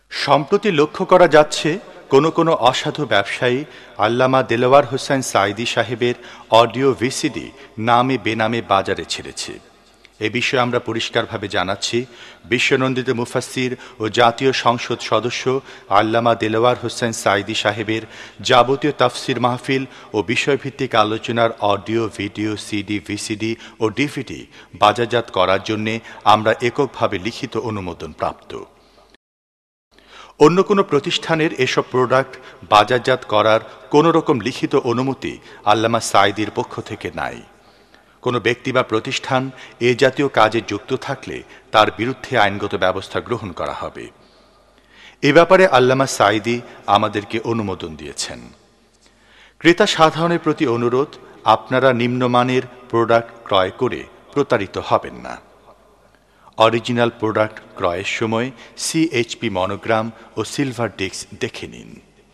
সম্প্রতি লক্ষ্য করা যাচ্ছে কোনো কোনো অসাধু ব্যবসায়ী আল্লামা দেলোয়ার হোসেন সাঈদী সাহেবের অডিও ভিসিডি নামে বেনামে বাজারে ছেড়েছে। এ বিষয়ে আমরা পরিষ্কারভাবে জানাচ্ছি, বিশ্বনন্দিত মুফাসসির ও জাতীয় সংসদ সদস্য আল্লামা দেলোয়ার হোসেন সাঈদী সাহেবের যাবতীয় তাফসির মাহফিল ও বিষয়ভিত্তিক আলোচনার অডিও, ভিডিও, সিডি, ভিসিডি ও ডিভিডি বাজারজাত করার জন্যে আমরা এককভাবে লিখিত অনুমোদন প্রাপ্ত। অন্য কোনো প্রতিষ্ঠানের এসব প্রোডাক্ট বাজারজাত করার কোনো রকম লিখিত অনুমতি আল্লামা সাঈদীর পক্ষ থেকে নাই। কোনো ব্যক্তি বা প্রতিষ্ঠান এ জাতীয় কাজে যুক্ত থাকলে তার বিরুদ্ধে আইনগত ব্যবস্থা গ্রহণ করা হবে। এ ব্যাপারে আল্লামা সাঈদী আমাদেরকে অনুমোদন দিয়েছেন। ক্রেতা সাধারণের প্রতি অনুরোধ, আপনারা নিম্নমানের প্রোডাক্ট ক্রয় করে প্রতারিত হবেন না। অরিজিনাল প্রোডাক্ট ক্রয়ের সময় সিএইচপি মনোগ্রাম ও সিলভার ডিস্ক দেখে নিন।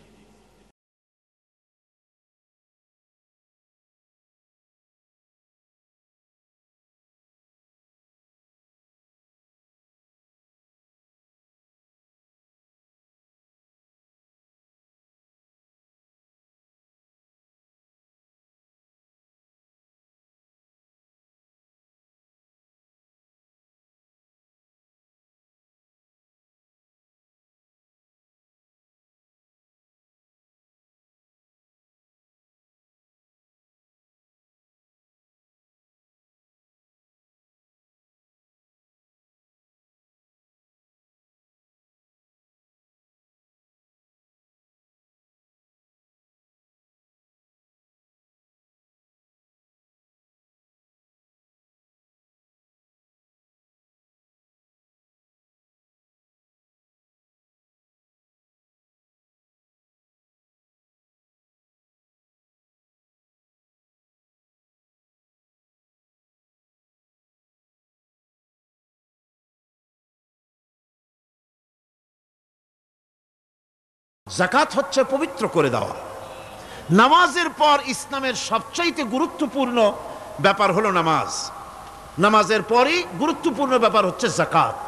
যাকাত হচ্ছে পবিত্র করে দেওয়া। নামাজের পর ইসলামের সবচাইতে গুরুত্বপূর্ণ ব্যাপার হলো নামাজ। নামাজের পরই গুরুত্বপূর্ণ ব্যাপার হচ্ছে যাকাত।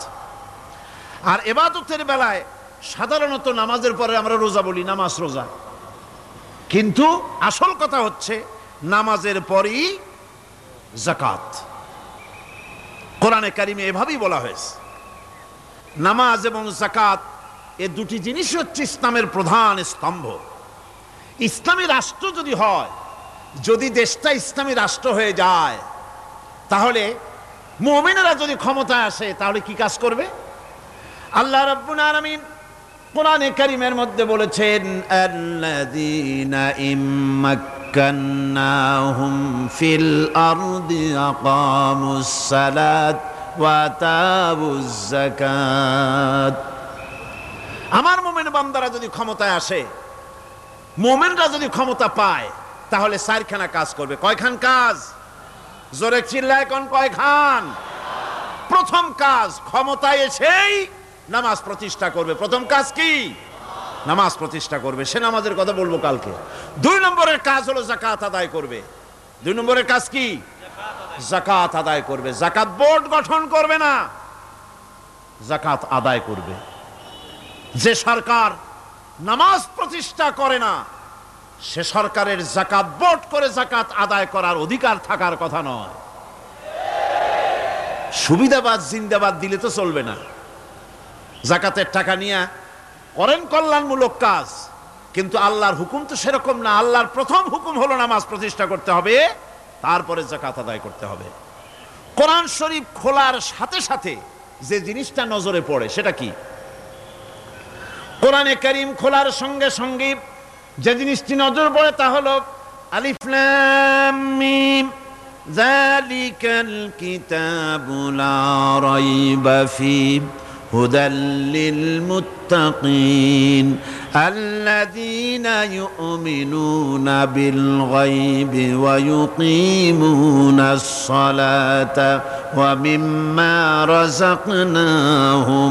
আর ইবাদতের বেলায় সাধারণত নামাজের পরে আমরা রোজা বলি, নামাজ রোজা, কিন্তু আসল কথা হচ্ছে নামাজের পরই যাকাত। কোরআনে কারিমে এভাবেই বলা হয়েছে। নামাজ এবং যাকাত এ দুটি জিনিস হচ্ছে ইসলামের প্রধান স্তম্ভ। ইসলামী রাষ্ট্র যদি হয়, যদি দেশটা ইসলামী রাষ্ট্র হয়ে যায়, তাহলে মুমিনেরা যদি ক্ষমতায় আসে তাহলে কি কাজ করবে? আল্লাহ রাব্বুল আলামিন কোরআনে কারীমের মধ্যে বলেছেন, আল্লাযীনা ইম্মাক্কান্নাহুম ফিল আরদি আকামুস সালাত ওয়া আতাউজ যাকাত। আমার মুমিন বান্দারা যদি ক্ষমতায় আসে, মুমিনরা যদি ক্ষমতা পায়, তাহলে চারখানা কাজ করবে। কয়খান কাজ? জোরে চিল্লায় কোন কয়খান? প্রথম কাজ, ক্ষমতায় এসেই নামাজ প্রতিষ্ঠা করবে। প্রথম কাজ কি? নামাজ প্রতিষ্ঠা করবে। সে নামাজের কথা বলবো কালকে। 2 নম্বরের কাজ হলো যাকাত আদায় করবে। 2 নম্বরের কাজ কি? যাকাত আদায় করবে। যাকাত বোর্ড গঠন করবে না, যাকাত আদায় করবে। যে সরকার নামাজ প্রতিষ্ঠা করে না, সে সরকারের যাকাত বোর্ড করে যাকাত আদায় করার অধিকার থাকার কথা নয়। সুবিধাবাদ জিন্দাবাদ দিলে তো চলবে না। যাকাতের টাকা নিয়ে করেন কল্যাণমূলক কাজ, কিন্তু আল্লাহর হুকুম তো সেরকম না। আল্লাহর প্রথম হুকুম হলো নামাজ প্রতিষ্ঠা করতে হবে, তারপরে যাকাত আদায় করতে হবে। কোরআন শরীফ খোলার সাথে সাথে যে জিনিসটা নজরে পড়ে সেটা কি? কোরআনে কারীম খোলার সঙ্গে সঙ্গে যে জিনিসটি নজর পড়ে তা হলো আলিফ লাম মিম যালিকাল কিতাবু লা রাইবা ফীহি হুদাল লিল মুত্তাকিন আল্লাযীনা ইউমিনুনা বিল গায়বি ওয়া ইউকিমুনাস সালাতা ওয়া মিম্মা রাযাকনাহুম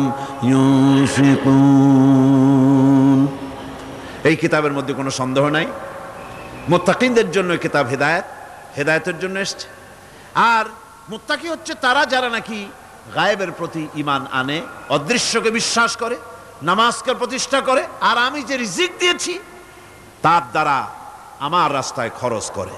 ইউনফিকুন। এই কিতাবের মধ্যে কোনো সন্দেহ নাই, মুত্তাকিনদের জন্য কিতাব হেদায়েত, হেদায়েতের জন্য এসেছে। আর মুত্তাকি হচ্ছে তারা যারা নাকি গায়েবের প্রতি ঈমান আনে, অদৃশ্যকে বিশ্বাস করে, নামাজকে প্রতিষ্ঠা করে, আর আমি যে রিজিক দিয়েছি তার দ্বারা আমার রাস্তায় খরচ করে।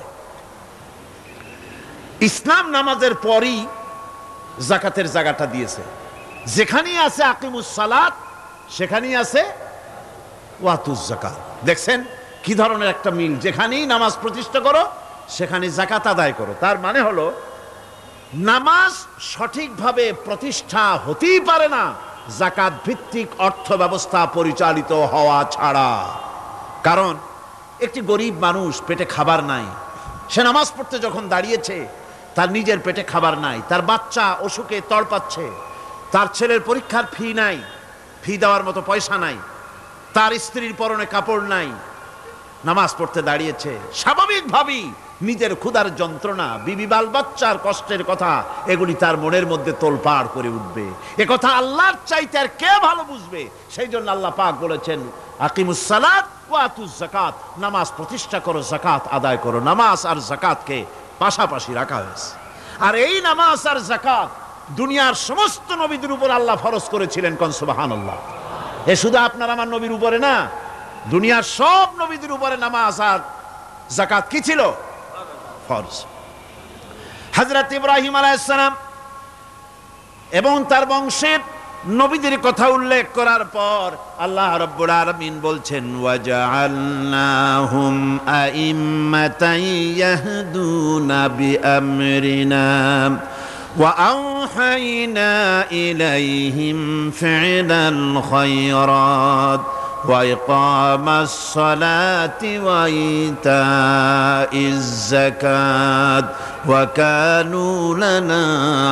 ইসলাম নামাজের পরই যাকাতের জায়গাটা দিয়েছে। যেখানেই আছে আকিমুস সালাত, সেখানেই আছে ওয়াতুজ যাকাত। দেখছেন কি ধরনের একটা মিল, যেখানেই নামাজ প্রতিষ্ঠা করো সেখানে যাকাত আদায় করো। তার মানে হলো নামাজ সঠিকভাবে প্রতিষ্ঠা হতেই পারে না যাকাত ভিত্তিক অর্থ ব্যবস্থা পরিচালিত হওয়া ছাড়া। কারণ একটি গরিব মানুষ, পেটে খাবার নাই, সে নামাজ পড়তে যখন দাঁড়িয়েছে তার নিজের পেটে খাবার নাই, তার বাচ্চা অসুখে তড়পাচ্ছে, তার ছেলের পরীক্ষার ফি নাই, ফি দেওয়ার মতো পয়সা নাই, তার স্ত্রীর পরনে কাপড় নাই, নামাজ পড়তে দাঁড়িয়েছে, স্বাভাবিকভাবেই নিজের ক্ষুধার যন্ত্রণা, বিবি বাল বাচ্চার কষ্টের কথা এগুলি তার মনের মধ্যে তোলপাড় করে উঠবে। এ কথা আল্লাহর চাইতে আর কে ভালো বুঝবে? সেই জন্য আল্লাহ পাক বলেছেন আকিমুস সালাত ওয়া আতুজ যাকাত, নামাজ প্রতিষ্ঠা করো, যাকাত আদায় করো। নামাজ আর যাকাতকে পাশাপাশি রাখা হয়েছে। আর এই নামাজ আর যাকাত দুনিয়ার সমস্ত নবীদের উপর আল্লাহ ফরজ করেছিলেন। কোন সুবহানাল্লাহ। এ শুধু আপনার আমার নবীর উপরে না, দুনিয়ার সব নবীদের উপরে নামাজ আর যাকাত কি ছিল? ফরজ। হযরত ইব্রাহিম আলাইহিস সালাম এবং তার বংশের নবীদের কথা উল্লেখ করার পর আল্লাহ রাব্বুল আলামিন বলছেন ওয়াজআলনাহুম আইম্মাতান ইয়াহদুনা বিআমরিনা ওয়া আওহাইনা ইলাইহিম ফি'লাল খায়রাত ওয়া ইকামাস সালাতি ওয়া ইতাইজ যাকাত ওয়া কানু লানা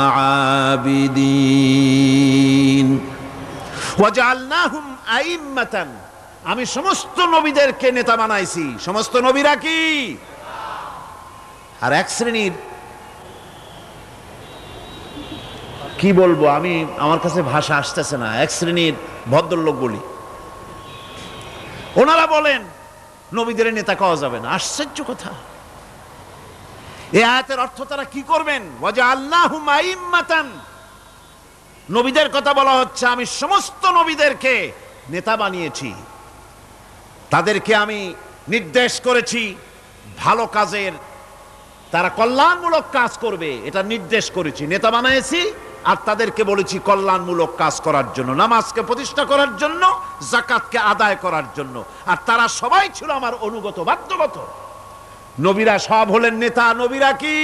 আবিদিন। ওয়াজআলনাহুম আইম্মাতান, আমি সমস্ত নবীদেরকে নেতা বানাইছি। সমস্ত নবীরা কি? আর এক শ্রেণীর, কি বলবো আমি, আমার কাছে ভাষা আসতেছে না, এক শ্রেণীর ভদ্রলোক বলি, ওনারা বলেন নবীদের নেতা কওয়া যাবে না। আশ্চর্য কথা। এই আয়াতের অর্থ তারা কি করবেন? ওয়াজআলনাহুম আইম্মাতান, নবীদের কথা বলা হচ্ছে, আমি সমস্ত নবীদেরকে নেতা বানিয়েছি, তাদেরকে আমি নির্দেশ করেছি ভালো কাজের, তারা কল্যাণমূলক কাজ করবে এটা নির্দেশ করেছি, নেতা বানিয়েছি। আর তাদেরকে বলেছি কল্যাণমূলক কাজ করার জন্য, নামাজকে প্রতিষ্ঠা করার জন্য, যাকাতকে আদায় করার জন্য। আর তারা সবাই ছিল আমার অনুগত, বাধ্যগত। নবীরা সব হলেন নেতা। নবীরা কি?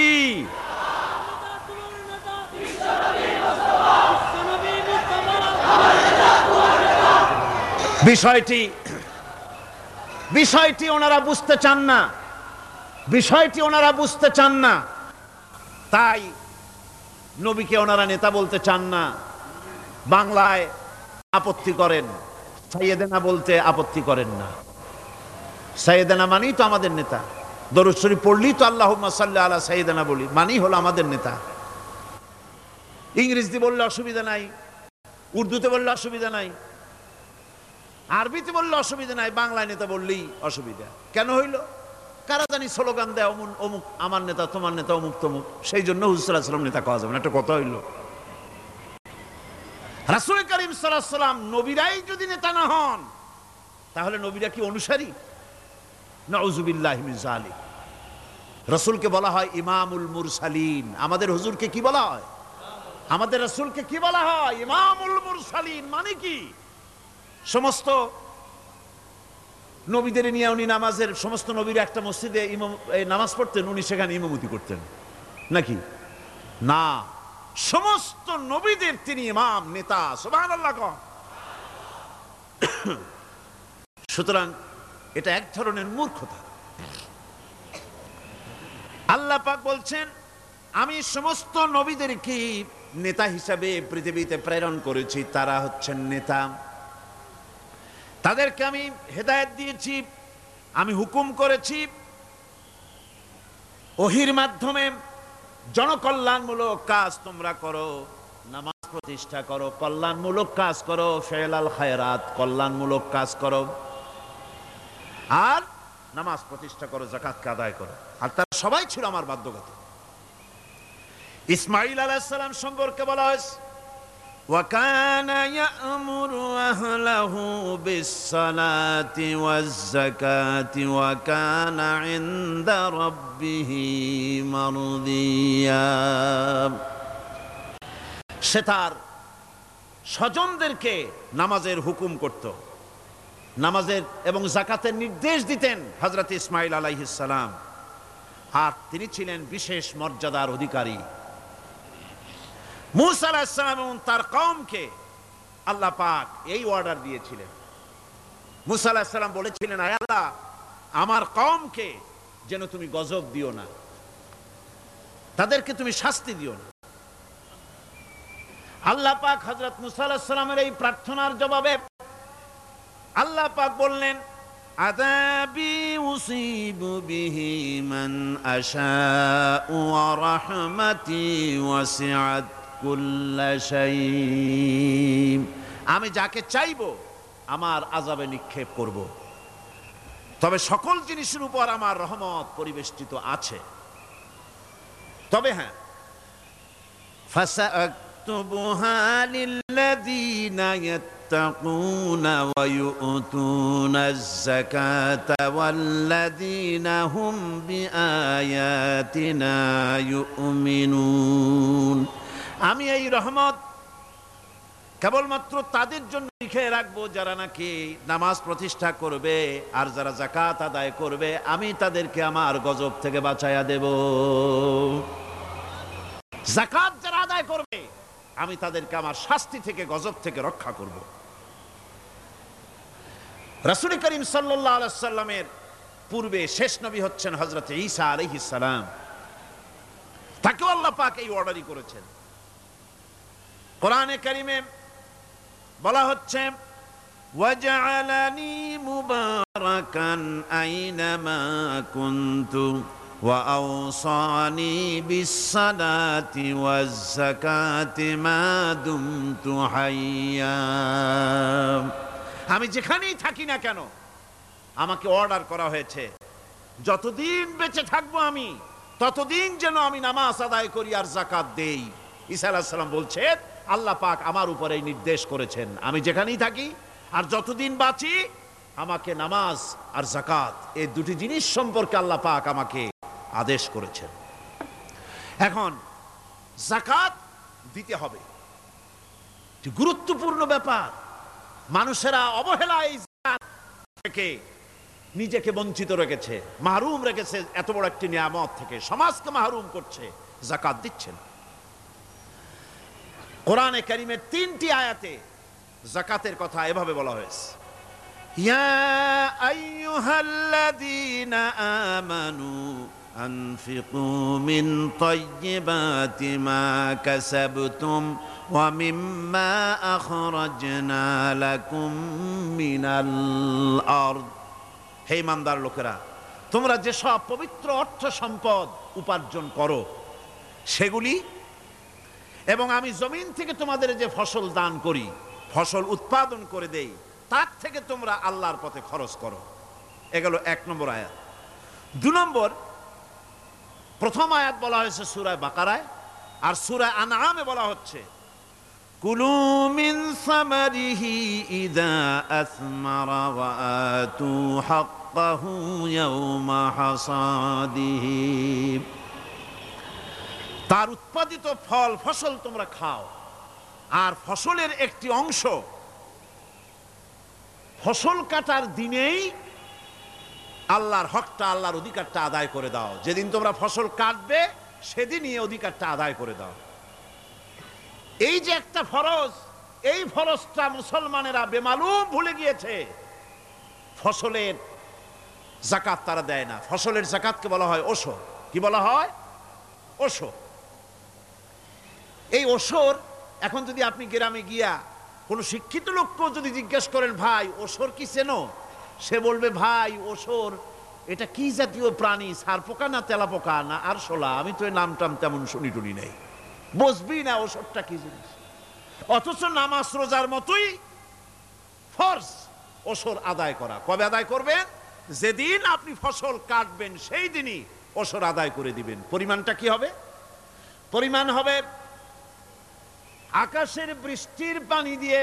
বিষয়টি ওনারা বুঝতে চান না, বিষয়টি ওনারা বুঝতে চান না, তাই নবীকে ওনারা নেতা বলতে চান না। বাংলায় আপত্তি করেন, সাইয়েদেনা বলতে আপত্তি করেন না। সাইয়েদেনা মানেই তো আমাদের নেতা, দরুদ শরীফ পড়লেই তো আল্লাহুম্মা সাল্লি আলা সাইয়েদেনা বলি, মানেই হলো আমাদের নেতা। ইংরেজি বললে অসুবিধা নাই, উর্দুতে বললে অসুবিধা নাই, আরবিতে বললে অসুবিধা নাই, বাংলায় নেতা বললেই অসুবিধা। কেন হইল? কারা জানি স্লোগান দেয় অমুক আমার নেতা, তোমার নেতা অমুক তমুক, সেই জন্য হুজুর সাল্লাল্লাহু আলাইহি ওয়াসাল্লাম নেতা কওয়া যাবে না। একটা কথা হইল, রাসূল করিম সাল্লাল্লাহু আলাইহি ওয়াসাল্লাম নবীরাই যদি নেতা না হন তাহলে নবীরা কি অনুসারী? নাউযুবিল্লাহি মিন যালিক। রাসূলকে বলা হয় ইমামুল মুরসালিন। আমাদের হুজুরকে কি বলা হয়? আমাদের রাসূলকে কি বলা হয়? ইমামুল মুরসালিন। মানে কি? সমস্ত নবীদের নিয়ে উনি নামাজের, সমস্ত নবীর একটা মসজিদে নামাজ পড়তেন, উনি সেখানে ইমামতি করতেন নাকি? না, সমস্ত নবীদের তিনি ইমাম, নেতা। সুবহানাল্লাহ। সুতরাং এটা এক ধরনের মূর্খতা। আল্লাহ পাক বলছেন আমি সমস্ত নবীদেরকে নেতা হিসাবে পৃথিবীতে প্রেরণ করেছি, তারা হচ্ছেন নেতা। তাদেরকে আমি হেদায়েত দিয়েছি, আমি হুকুম করেছি ওহীর মাধ্যমে জনকল্যাণমূলক কাজ তোমরা করো, নামাজ প্রতিষ্ঠা করো, কল্যাণমূলক কাজ করো, ফেলাল খায়রাত, কল্যাণমূলক কাজ করো, আর নামাজ প্রতিষ্ঠা করো, যাকাতকে আদায় করো। আর তারা সবাই ছিল আমার বাধ্যগত। ইসমাঈল আলাইহিস সালাম সম্পর্কে বলা হয়েছে وَكَانَ يَأْمُرُ أَهْلَهُ بِالصَّلَاةِ وَالزَّكَاةِ وَكَانَ عِندَ رَبِّهِ مَرْضِيًّا। সে তার স্বজনদেরকে নামাজের হুকুম করত, নামাজের এবং যাকাতের নির্দেশ দিতেন হযরত ইসমাঈল আলাইহিস সালাম। আর তিনি ছিলেন বিশেষ মর্যাদার অধিকারী। মূসা আলাইহিস সালাম এবং তার কওমকে আল্লাহ পাক এই অর্ডার দিয়েছিলেন। মূসা আলাইহিস সালাম বলেছিলেন, আয় আল্লাহ, আমার কওমকে যেন তুমি গজব দিও না, তাদেরকে তুমি শাস্তি দিও না। আল্লাহ পাক হযরত মূসা আলাইহিস সালামের এই প্রার্থনার জবাবে আল্লাহ পাক বললেন, আযাবি উসিবু বিহি মান আশাউ ওয়া রাহমাতি ওয়াসিআত কুল্লা শাই। আমি যাকে চাইবো আমার আযাবে নিক্ষেপ করব, তবে সকল জিনিসের উপর আমার রহমত পরিবেষ্টিত আছে। তবে হ্যাঁ, ফাসাকতুবুহা লিল্লাযীনা ইয়াত্তাকুনা ওয়া ইউতুনাজ যাকাতা ওয়াল্লাযীনা হুম বিআয়াতিনা ইউমিনুন। আমি এই রহমত কেবলমাত্র তাদের জন্য লিখে রাখবো যারা নাকি নামাজ প্রতিষ্ঠা করবে আর যারা যাকাত আদায় করবে, আমি তাদেরকে আমার গজব থেকে বাঁচাইয়া দেব। যাকাত যারা আদায় করবে আমি তাদেরকে আমার শাস্তি থেকে, গজব থেকে রক্ষা করব। রাসূল করিম সাল্লাল্লাহু আলাইহি ওয়াসাল্লামের পূর্বে শেষ নবী হচ্ছেন হযরত ঈসা আলাইহিস সালাম। তাকেও আল্লাহ পাক এই অর্ডারই করেছেন। কোরআনে কারিমে বলা হচ্ছে, ওয়াজআলানি মুবারাকান আইনামা কুনতু ওয়া আওসানি বিসসালাতি ওয়াজ যাকাতি মা দুমতু হাইয়া। আমি যেখানেই থাকি না কেন আমাকে অর্ডার করা হয়েছে যতদিন বেঁচে থাকবো আমি ততদিন যেন আমি নামাজ আদায় করি আর যাকাত দেই। ঈসা আলাইহিস সালাম বলছেন, আল্লাহ পাক আমার উপরে নির্দেশ করেছেন আমি যেখানেই থাকি আর যতদিন বাঁচি আমাকে নামাজ আর যাকাত এই দুটি জিনিস সম্পর্কে আল্লাহ পাক আমাকে আদেশ করেছেন। এখন যাকাত দিতে হবে, গুরুত্বপূর্ণ ব্যাপার। মানুষেরা অবহেলায় যাকাত থেকে নিজেকে বঞ্চিত রেখেছে, মাহরুম রেখেছে এত বড় একটি নিয়ামত থেকে, সমাজকে মাহরুম করছে, যাকাত দিচ্ছে না। কোরআনে কারিমের 3টি আয়াতে যাকাতের কথা এভাবে বলা হয়েছে, ইয়া আইয়ুহাল্লাযীনা আমানু আনফিকু মিন তাইয়্যিবাতি মা কাসাবতুম ওয়া মিম্মা আখরাজনা লাকুম মিনাল আরদ। হে ইমানদার লোকেরা, তোমরা যে সব পবিত্র অর্থ সম্পদ উপার্জন করো সেগুলি, এবং আমি জমিন থেকে তোমাদের যে ফসল দান করি, ফসল উৎপাদন করে দেই, তার থেকে তোমরা আল্লাহর পথে খরচ করো। এগুলো 1 নম্বর আয়াত। 2 নম্বর, প্রথম আয়াত বলা হয়েছে সূরা বাকারায়, আর সূরা আনআমে বলা হচ্ছে, কুলু মিন সামারিহি ইযা আসমারা ওয়া আতু হাক্কাহু ইয়াওমা হাসাদিহি। তার উৎপাদিত ফল ফসল তোমরা খাও, আর ফসলের একটি অংশ ফসল কাটার দিনেই আল্লাহর হকটা, আল্লাহর অধিকারটা আদায় করে দাও। যেদিন তোমরা ফসল কাটবে সেদিনই অধিকারটা আদায় করে দাও। এই যে একটা ফরজ, এই ফরজটা মুসলমানেরা বেমালুম ভুলে গিয়েছে। ফসলের যাকাত তারা দেয় না। ফসলের যাকাতকে বলা হয় ওশর। কি বলা হয়? ওশর। এই ওশর এখন যদি আপনি গ্রামে গিয়া কোন শিক্ষিত লোককেও যদি জিজ্ঞেস করেন, ভাই ওশর কি চেনো, সে বলবে, ভাই ওশর এটা কি জাতীয় প্রাণী, সারপোকা না তেলাপোকা না আরশোলা, আমি তো এই নামটাম তেমন শুনি টুনি নেই, বুঝবি না ওশরটা কি জিনিস। অথচ নামাজ রোজার মতোই ফরজ ওশর আদায় করা। কবে আদায় করবেন? যেদিন আপনি ফসল কাটবেন সেই দিনই ওশর আদায় করে দিবেন। পরিমাণটা কি হবে? পরিমাণ হবে আকাশের বৃষ্টির পানি দিয়ে,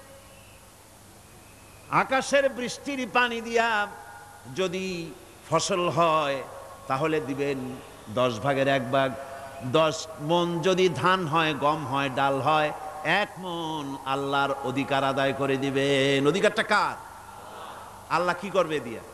আকাশের বৃষ্টির পানি দিয়া যদি ফসল হয় তাহলে দিবেন 10 ভাগের 1 ভাগ। 10 মণ যদি ধান হয়, গম হয়, ডাল হয়, 1 মণ আল্লাহর অধিকার আদায় করে দিবেন। অধিকারটা কার? আল্লাহ কি করবে দিয়া?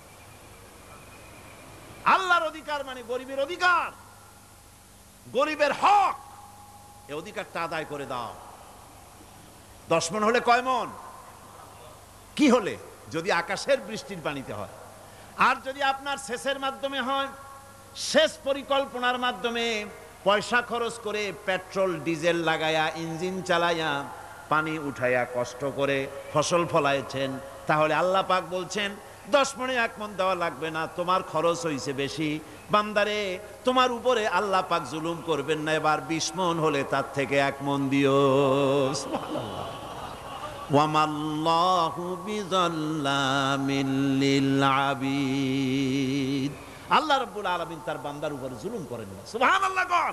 আল্লাহর অধিকার মানে গরিবের অধিকার, গরিবের হক। এই অধিকারটা আদায় করে দাও। 10 মণ হলে কয় মণ? কি হলে? যদি আকাশের বৃষ্টির পানিতে হয়। আর যদি আপনার সেচের মাধ্যমে হয়, সেচ পরিকল্পনার মাধ্যমে পয়সা খরচ করে পেট্রোল ডিজেল লাগায়া ইঞ্জিন চালাইয়া পানি উঠাইয়া কষ্ট করে ফসল ফলাইছেন, তাহলে আল্লাহ পাক বলছেন 10 মণে 1 মণ দেওয়া লাগবে না, তোমার খরচ হইছে বেশি। বান্দারে, তোমার উপরে আল্লাহ পাক জুলুম করবেন না, এবার 20 মণ হলে তার থেকে 1 মণ দিও। সুবহানাল্লাহ। ওয়ামাল্লাহু বিযাল্লামিল লিল আবিদ। আল্লাহ রাব্বুল আলামিন তার বান্দার উপর জুলুম করেন না। সুবহানাল্লাহ কোন।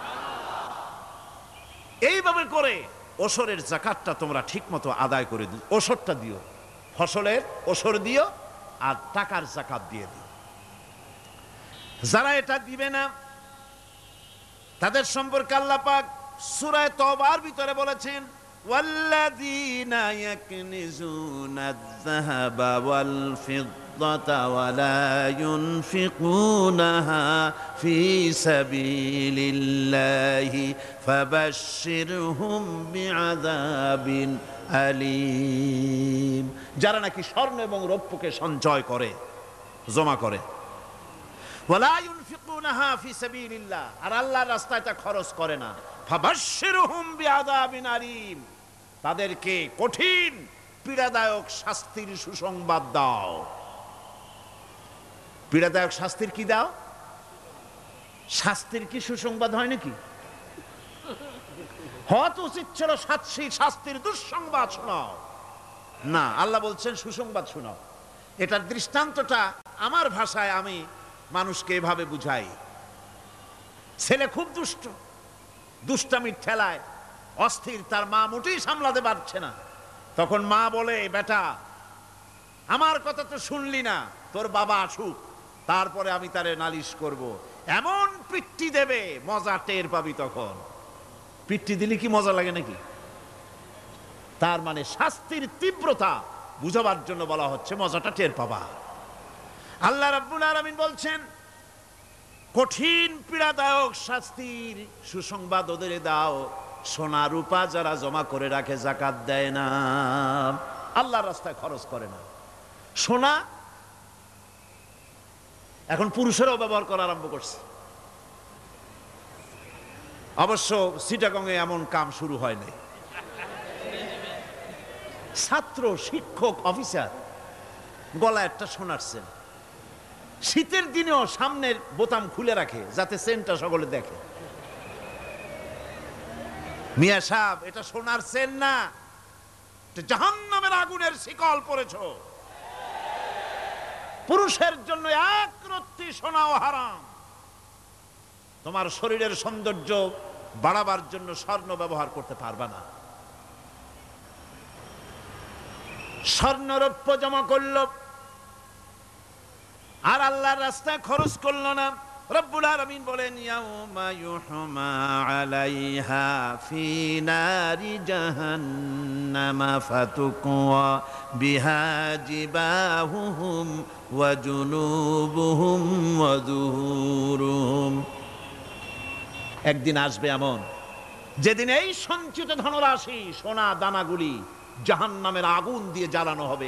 এইভাবে করে ওশরের যাকাতটা তোমরা ঠিকমতো আদায় করে দিও। ওশরটা দিও, ফসলের ওশর দিও আর টাকার যাকাত দিয়ে দিও। যারা এটা দিবে না তাদের সম্পর্কে আল্লাহ পাক সূরা তওবার ভিতরে বলেছেন, ওয়াল্লাযীনা ইয়াকনিজুনা আয-যাহাবা ওয়াল ফিদ্দাতা ওয়া লা ইউনফিকুনাহা ফী সাবিলিল্লাহি ফাবাশশিরহুম বিআযাবিন আলীম। যারা নাকি স্বর্ণ এবং রৌপ্যকে সঞ্চয় করে, জমা করে, ওয়ালা ইউনফিকুনাহা ফী সাবিলিল্লাহ, আর আল্লাহর রাস্তায় তা খরচ করে না, ফাবাশশিরহুম বিআযাবিন আলীম, তাদেরকে কঠিন পীড়াদায়ক শাস্তির সুসংবাদ দাও। পীড়াদায়ক শাস্তির কি দাও? শাস্তির কি সুসংবাদ হয় নাকি? হয়তো উচিত ছিল শাস্তির দুঃসংবাদ শোনাও, না, আল্লাহ বলছেন সুসংবাদ শোনাও। এটার দৃষ্টান্তটা আমার ভাষায় আমি মানুষকে এভাবে বুঝাই। ছেলে খুব দুষ্ট, দুষ্টামির ঠেলায় অস্থির, তার মা মোটেই সামলাতে পারছে না। তখন মা বলে, বেটা আমার কথা তো শুনলি না, তোর বাবা আসুক, তারপরে আমি তারে নালিশ করব। এমন পিট্টি দেবে, মজা টের পাবি। তখন পিট্টি দিলে কি মজা লাগে নাকি? তার মানে শাস্তির তীব্রতা বুঝাবার জন্য বলা হচ্ছে, মজাটা টের পাবা। আল্লাহ রাব্বুল আলামিন বলছেন, কঠিন পীড়াদায়ক শাস্তির সুসংবাদ ওদের দাও, সোনা রূপা যারা জমা করে রাখে, যাকাত দেয় না, আল্লাহর রাস্তায় খরচ করে না। সোনা এখন পুরুষেরাও ব্যবহার করা আরম্ভ করছে। অবশ্য চিটাগংয়ে এমন কাম শুরু হয়নি। ছাত্র, শিক্ষক, অফিসার গলায় একটা সোনার চেন, শীতের দিনেও সামনের বোতাম খুলে রাখে যাতে চেনটা সকলে দেখে। মিয়া সাহেব, এটা সোনার চেন না, জাহান্নামের আগুনের শিকল পড়েছ। পুরুষের জন্য এক রত্তি সোনাও হারাম। তোমার শরীরের সৌন্দর্য বাড়াবার জন্য স্বর্ণ ব্যবহার করতে পারবা না। স্বর্ণ রৌপ্য জমা করল আর আল্লাহর রাস্তায় খরচ করল না। রব্বুল আলামিন বলেন, ইয়াউমা ইউহমা আলাইহা ফি নারি জাহান্নামা ফাতুকওয়া বিহা জিবাহুহুম ওয়া জুনুবুহুম ওয়া যুহুরুহুম। একদিন আসবে এমন যেদিন এই সঞ্চিত ধনরাশি, সোনা দানাগুলি জাহান্নামের আগুন দিয়ে জ্বালানো হবে।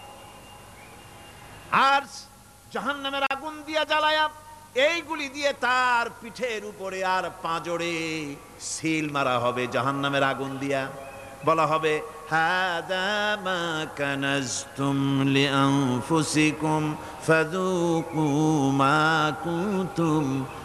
আর জাহান্নামের আগুন দিয়ে জ্বালায়া এইগুলি দিয়ে তার পিঠের উপরে আর পাঁজরে সিল মারা হবে জাহান্নামের আগুন দিয়া। বলা হবে, হাদা মা কানাজতুম লিআনফুসিকুম ফাযুকু মা কুনতুম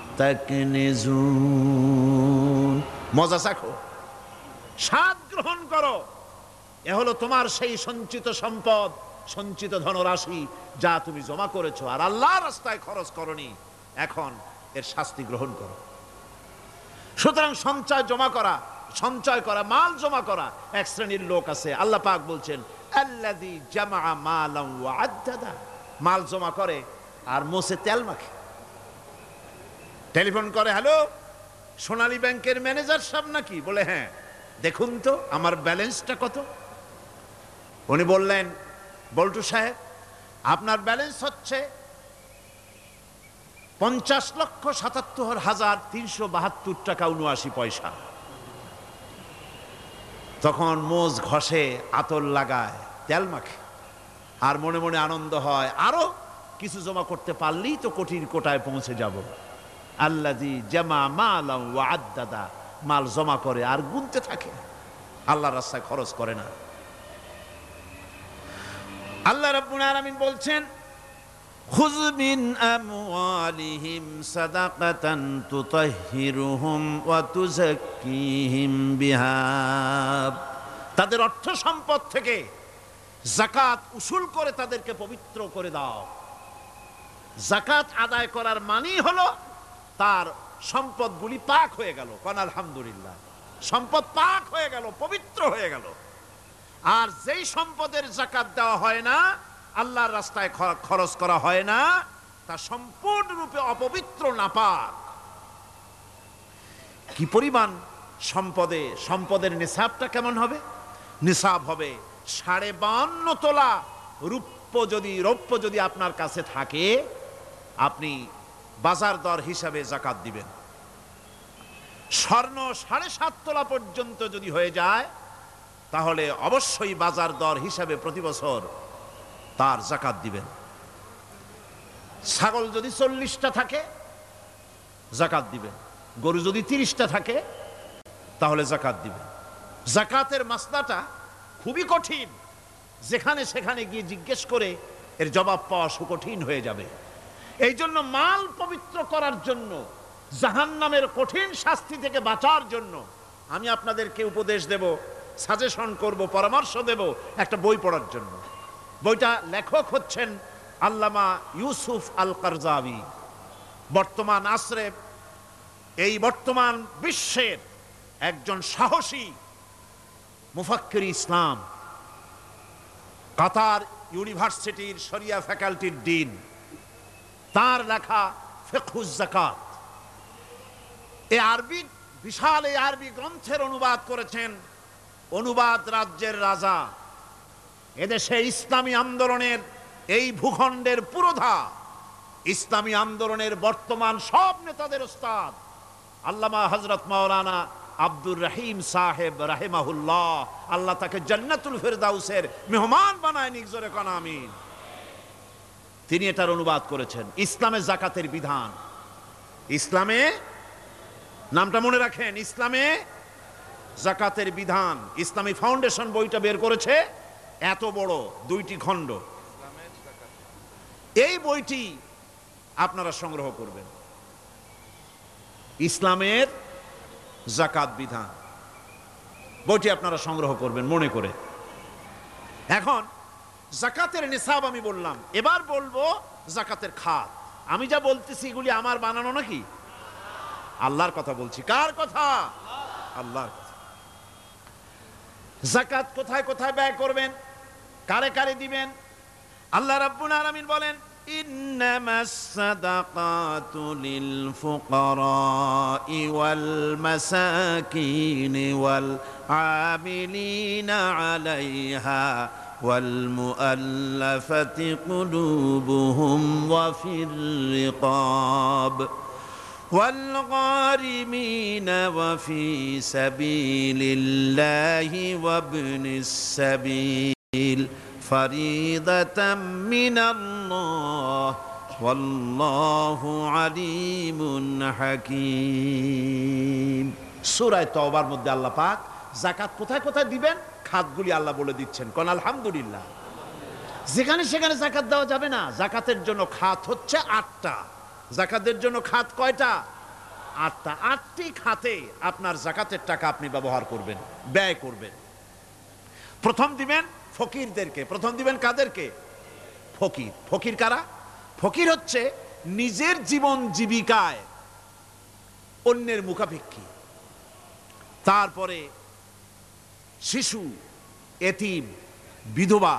তাকনিজুন। মজা চাখো, স্বাদ গ্রহণ করো, এ হলো তোমার সেই সঞ্চিত সম্পদ, সঞ্চিত ধনরাশি যা তুমি জমা করেছো আর আল্লাহর রাস্তায় খরচ করনি। এখন এর শাস্তি গ্রহণ করো। সুতরাং সঞ্চয় জমা করা সঞ্চয় করা, মাল জমা করা এক শ্রেণীর লোক আছে। আল্লাহ পাক বলছেন আল্লাযী জামা মালান ওয়া আদ্দাদা, মাল জমা করে আর মোছে তেল মাখে। টেলিফোন করে, হ্যালো সোনালী ব্যাংকের ম্যানেজার সাহেব নাকি? বলে হ্যাঁ, দেখুন তো আমার ব্যালেন্সটা কত। উনি বললেন, বল্টু সাহেব আপনার ব্যালেন্স হচ্ছে 50,77,372 টাকা 79 পয়সা। তখন মোজ ঘষে, আতর লাগায়, তেল মাখে, আর মনে মনে আনন্দ হয়, আরো কিছু জমা করতে পারলেই তো কোটির কোটায় পৌঁছে যাব। আল্লাযী জামা মালান ওয়া আদ্দাদা, মাল জমা করে আর গুনতে থাকে, আল্লাহর রাস্তায় খরচ করে না। আল্লাহ রাব্বুল আলামিন বলছেন খুয মিন আমওয়ালিহিম সাদাকাতান তুতাহহিরুহুম ওয়া তুযাক্কিহিম বিহা, তাদের অর্থ সম্পদ থেকে যাকাত উসুল করে তাদেরকে পবিত্র করে দাও। যাকাত আদায় করার মানেই হলো তার সম্পদগুলি পাক হয়ে গেল। কোন আলহামদুলিল্লাহ, সম্পদ পাক হয়ে গেল, পবিত্র হয়ে গেল। আর যেই সম্পদের যাকাত দেওয়া হয় না, আল্লাহর রাস্তায় খরচ করা হয় না, তা সম্পূর্ণরূপে অপবিত্র, নাপাক। কি পরিমাণ সম্পদের নিসাবটা কেমন হবে? নিসাব হবে 52.5 তোলা রৌপ্য যদি আপনার কাছে থাকে, আপনি বাজার দর হিসাবে যাকাত দিবেন। স্বর্ণ 7.5 তোলা পর্যন্ত যদি হয়ে যায়, তাহলে অবশ্যই বাজার দর হিসাবে প্রতি বছর তার যাকাত দিবেন। ছাগল যদি 40টা থাকে যাকাত দিবেন, গরু যদি 30টা থাকে তাহলে যাকাত দিবেন। যাকাতের মাসলাটা খুবই কঠিন, যেখানে সেখানে গিয়ে জিজ্ঞেস করে এর জবাব পাওয়া সুকঠিন হয়ে যাবে। এই জন্য মাল পবিত্র করার জন্য, জাহান্নামের কঠিন শাস্তি থেকে বাঁচার জন্য আমি আপনাদেরকে উপদেশ দেব, সাজেশন করব, পরামর্শ দেব একটা বই পড়ার জন্য। বইটা লেখক হচ্ছেন আল্লামা ইউসুফ আল কারজাবী। বর্তমান আসরে, এই বর্তমান বিশ্বের একজন সাহসী মুফাক্কির ইসলাম, কাতার ইউনিভার্সিটির শরিয়া ফ্যাকাল্টির ডিন। তার লেখা ফিকহুজ যাকাত, বিশাল এই আরবি গ্রন্থের অনুবাদ করেছেন অনুবাদ রাজ্যের রাজা, এদেশে ইসলামী আন্দোলনের, এই ভূখণ্ডের পুরোধা ইসলামী আন্দোলনের বর্তমান সব নেতাদের ওস্তাদ আল্লামা হযরত মাওলানা আব্দুর রহিম সাহেব রাহিমাহুল্লাহ, আল্লাহ তাকে জান্নাতুল ফেরদাউসের মেহমান বানায় নিক, জোরে কোন আমিন। তিনি এটার অনুবাদ করেছেন ইসলামে যাকাতের বিধান। ইসলামে, নামটা মনে রাখেন, ইসলামে যাকাতের বিধান। ইসলামী ফাউন্ডেশন বইটা বের করেছে, এত বড় 2টি খণ্ড। এই বইটি আপনারা সংগ্রহ করবেন, ইসলামের যাকাত বিধান, বইটি আপনারা সংগ্রহ করবেন মনে করে। এখন যাকাতের নিসাব আমি বললাম, এবার বলবো যাকাতের খাত। আমি যা বলতেছি এগুলি আমার বানানো নাকি? আল্লাহর কথা বলছি। কার কথা? আল্লাহর কথা। যাকাত কোথায় কোথায় ব্যয় করবেন, কারে কারে দিবেন? আল্লাহ রাব্বুল আলামিন বলেন ইন্নামাস সাদাকাতু লিল ফুকারাই ওয়াল মাসাকিন ওয়াল আমিলিনা আলাইহা ওয়াল মুআল্লাফাতি কুলুবুহুম ওয়া ফির রিকাব والغارمين وفي سبيل الله وابن السبيل فريضة من الله والله عليم حكيم। সূরা তাওবার মধ্যে আল্লাহ পাক যাকাত কোথায় কোথায় দিবেন খাতগুলি আল্লাহ বলে দিচ্ছেন। কোন আলহামদুলিল্লাহ। যেখানে সেখানে যাকাত দেওয়া যাবে না। যাকাতের জন্য খাত হচ্ছে 8টা। যাকাতের জন্য খাত কয়টা? 8টা। 8টি খাতে আপনার যাকাতের টাকা আপনি ব্যবহার করবেন, ব্যয় করবেন। প্রথম দিবেন ফকিরদেরকে। প্রথম দিবেন কাদেরকে? ফকির। ফকির কারা? ফকির হচ্ছে নিজের জীবন জীবিকায় অন্যের মুখাপেক্ষী। তারপরে শিশু, এতিম, বিধবা,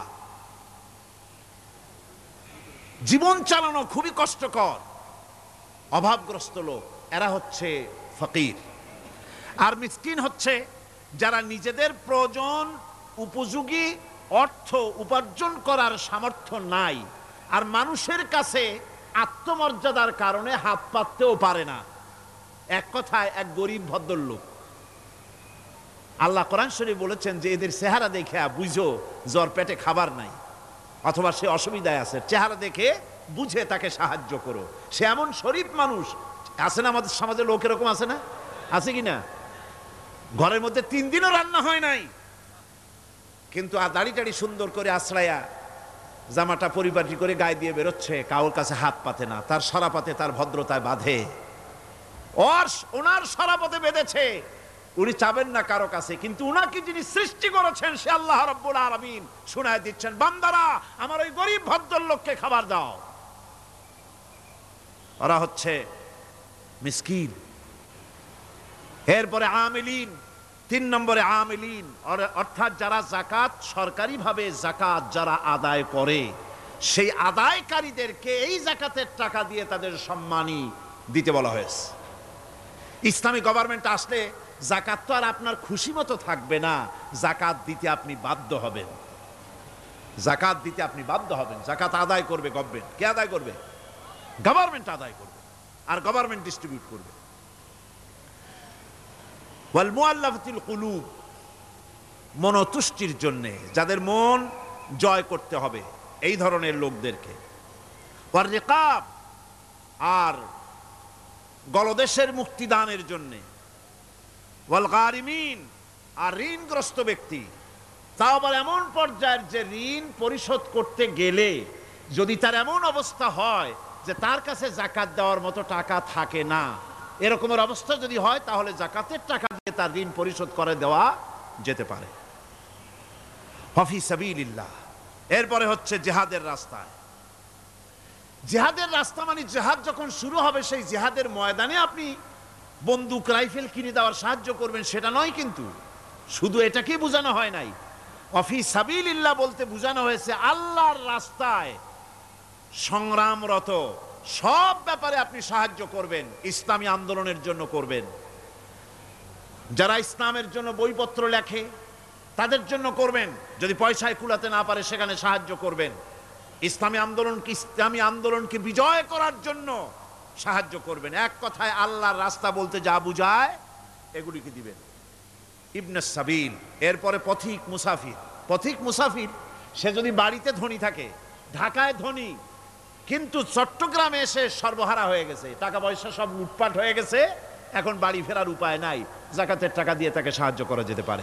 জীবন চালানো খুবই কষ্টকর, অভাবগ্রস্ত লোক, এরা হচ্ছে ফকির। আর মিসকিন হচ্ছে যারা নিজেদের প্রয়োজন উপযোগী অর্থ উপার্জন করার সামর্থ্য নাই, আর মানুষের কাছে আত্মমর্যাদার কারণে হাত পাততেও পারে না। এক কথায় এক গরিব ভদ্রলোক। আল্লাহ কোরআন শরীফ বলেছেন যে এদের চেহারা দেখে বুঝো জ্বর পেটে খাবার নাই, অথবা সে অসুবিধায় আছে, চেহারা দেখে বুঝে তাকে সাহায্য করো। সে এমন শরীফ মানুষ আছে না আমাদের সমাজে, লোক এরকম আছে না? আছে কি না? ঘরের মধ্যে 3 দিনও রান্না হয় নাই, কিন্তু দাড়ি টাড়ি সুন্দর করে আশ্রায়া জামাটা পরিপাটি করে গায়ে দিয়ে বেরোচ্ছে, কাউর কাছে হাত পাতে না, তার সরাপাতে তার ভদ্রতায় বাঁধে। ওনার সরাপতে বেঁধেছে, উনি চাবেন না কারো কাছে, কিন্তু উনাকে যিনি সৃষ্টি করেছেন সে আল্লাহ রাব্বুল আলামিন শোনায় দিচ্ছেন, বান্দারা আমার ওই গরিব ভদ্রলোককে খাবার দাও। ওরা হচ্ছে মিসকিন। এরপরে আমিলিন, 3 নম্বরে আমিলিন, অর্থাৎ যারা যাকাত, সরকারিভাবে যাকাত যারা আদায় করে, সেই আদায়কারীদেরকে এই যাকাতের টাকা দিয়ে তাদের সম্মানী দিতে বলা হয়েছে। ইসলামী গভর্নমেন্ট আসলে যাকাত তো আর আপনার খুশি মতো থাকবে না, যাকাত দিতে আপনি বাধ্য হবেন। যাকাত দিতে আপনি বাধ্য হবেন। যাকাত আদায় করবে গভর্নমেন্ট। কে আদায় করবে? গভর্নমেন্ট আদায় করবে, আর গভর্নমেন্ট ডিস্ট্রিবিউট করবে। ওয়াল মুআল্লাফাতিল কুলুব, মনোতুষ্টির জন্য, যাদের মন জয় করতে হবে, এই ধরনের লোকদেরকে। ওয়ার রিকাব, আর গলদেশের মুক্তিদানের জন্য। ওয়াল গারিমিন, আর ঋণগ্রস্ত ব্যক্তি, তাও আবার এমন পর্যায়ের যে ঋণ পরিশোধ করতে গেলে যদি তার এমন অবস্থা হয় যে তার কাছে যাকাত দেওয়ার মতো টাকা থাকে না, এরকমের অবস্থা যদি হয়, তাহলে যাকাতের টাকা দিয়ে তার ঋণ পরিশোধ করে দেওয়া যেতে পারে। ফি সাবিলিল্লাহ। এরপরে হচ্ছে জিহাদের রাস্তায়। জিহাদের রাস্তা মানে জিহাদ যখন শুরু হবে, সেই জিহাদের ময়দানে আপনি বন্দুক রাইফেল কিনে দেওয়ার সাহায্য করবেন, সেটা নয়। কিন্তু শুধু এটাকেই বোঝানো হয় নাই। ফি সাবিলিল্লাহ বলতে বোঝানো হয়েছে আল্লাহর রাস্তায় সংগ্রামরত সব ব্যাপারে আপনি সাহায্য করবেন, ইসলামী আন্দোলনের জন্য করবেন। যারা ইসলামের জন্য বইপত্র লেখে তাদের জন্য করবেন, যদি পয়সায় কুলাতে না পারে সেখানে সাহায্য করবেন। ইসলামী আন্দোলনকে বিজয় করার জন্য সাহায্য করবেন। এক কথায় আল্লাহর রাস্তা বলতে যা বুঝায় এগুলিকে দিবেন। ইবনে সাবিল। এরপরে পথিক মুসাফির। পথিক মুসাফির সে যদি বাড়িতে ধনী থাকে, ঢাকায় ধনী, কিন্তু চট্টগ্রামে এসে সর্বহারা হয়ে গেছে, টাকা পয়সা সব লুটপাট হয়ে গেছে, এখন বাড়ি ফেরার উপায় নাই, যাকাতের টাকা দিয়ে তাকে সাহায্য করা যেতে পারে।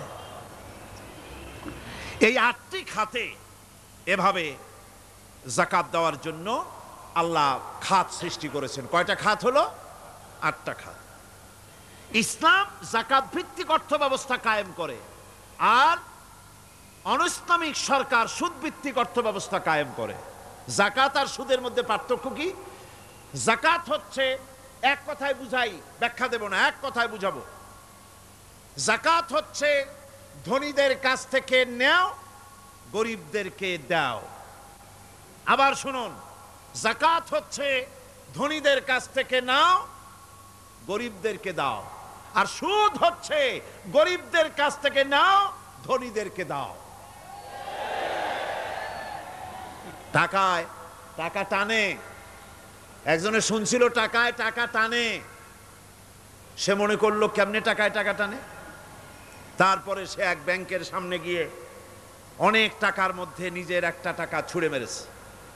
এই 8টি খাতে এভাবে যাকাত দেওয়ার জন্য আল্লাহ খাত সৃষ্টি করেছেন। কয়টা খাত হলো? 8টা খাত। ইসলাম যাকাত ভিত্তিক অর্থ ব্যবস্থা কায়েম করে, আর অনৈসলামিক সরকার সুদ ভিত্তিক অর্থ ব্যবস্থা কায়েম করে। যাকাত আর সুদের মধ্যে পার্থক্য কি? যাকাত হচ্ছে, এক কথায় বুঝাই, ব্যাখ্যা দেব না, এক কথায় বুঝাবো। যাকাত হচ্ছে ধনীদের কাছ থেকে নেও, গরিবদেরকে দাও। আবার শুনুন, যাকাত হচ্ছে ধনীদের কাছ থেকে নাও, গরিবদেরকে দাও। আর সুদ হচ্ছে গরিবদের কাছ থেকে নাও, ধনীদেরকে দাও। টাকায় টাকা টানে। একজনে শুনছিল টাকায় টাকা টানে, সে মনে করলো কেমনে টাকায় টাকা টানে। তারপরে সে এক ব্যাংকের সামনে গিয়ে অনেক টাকার মধ্যে নিজের একটা টাকা ছুঁড়ে মেরেছে।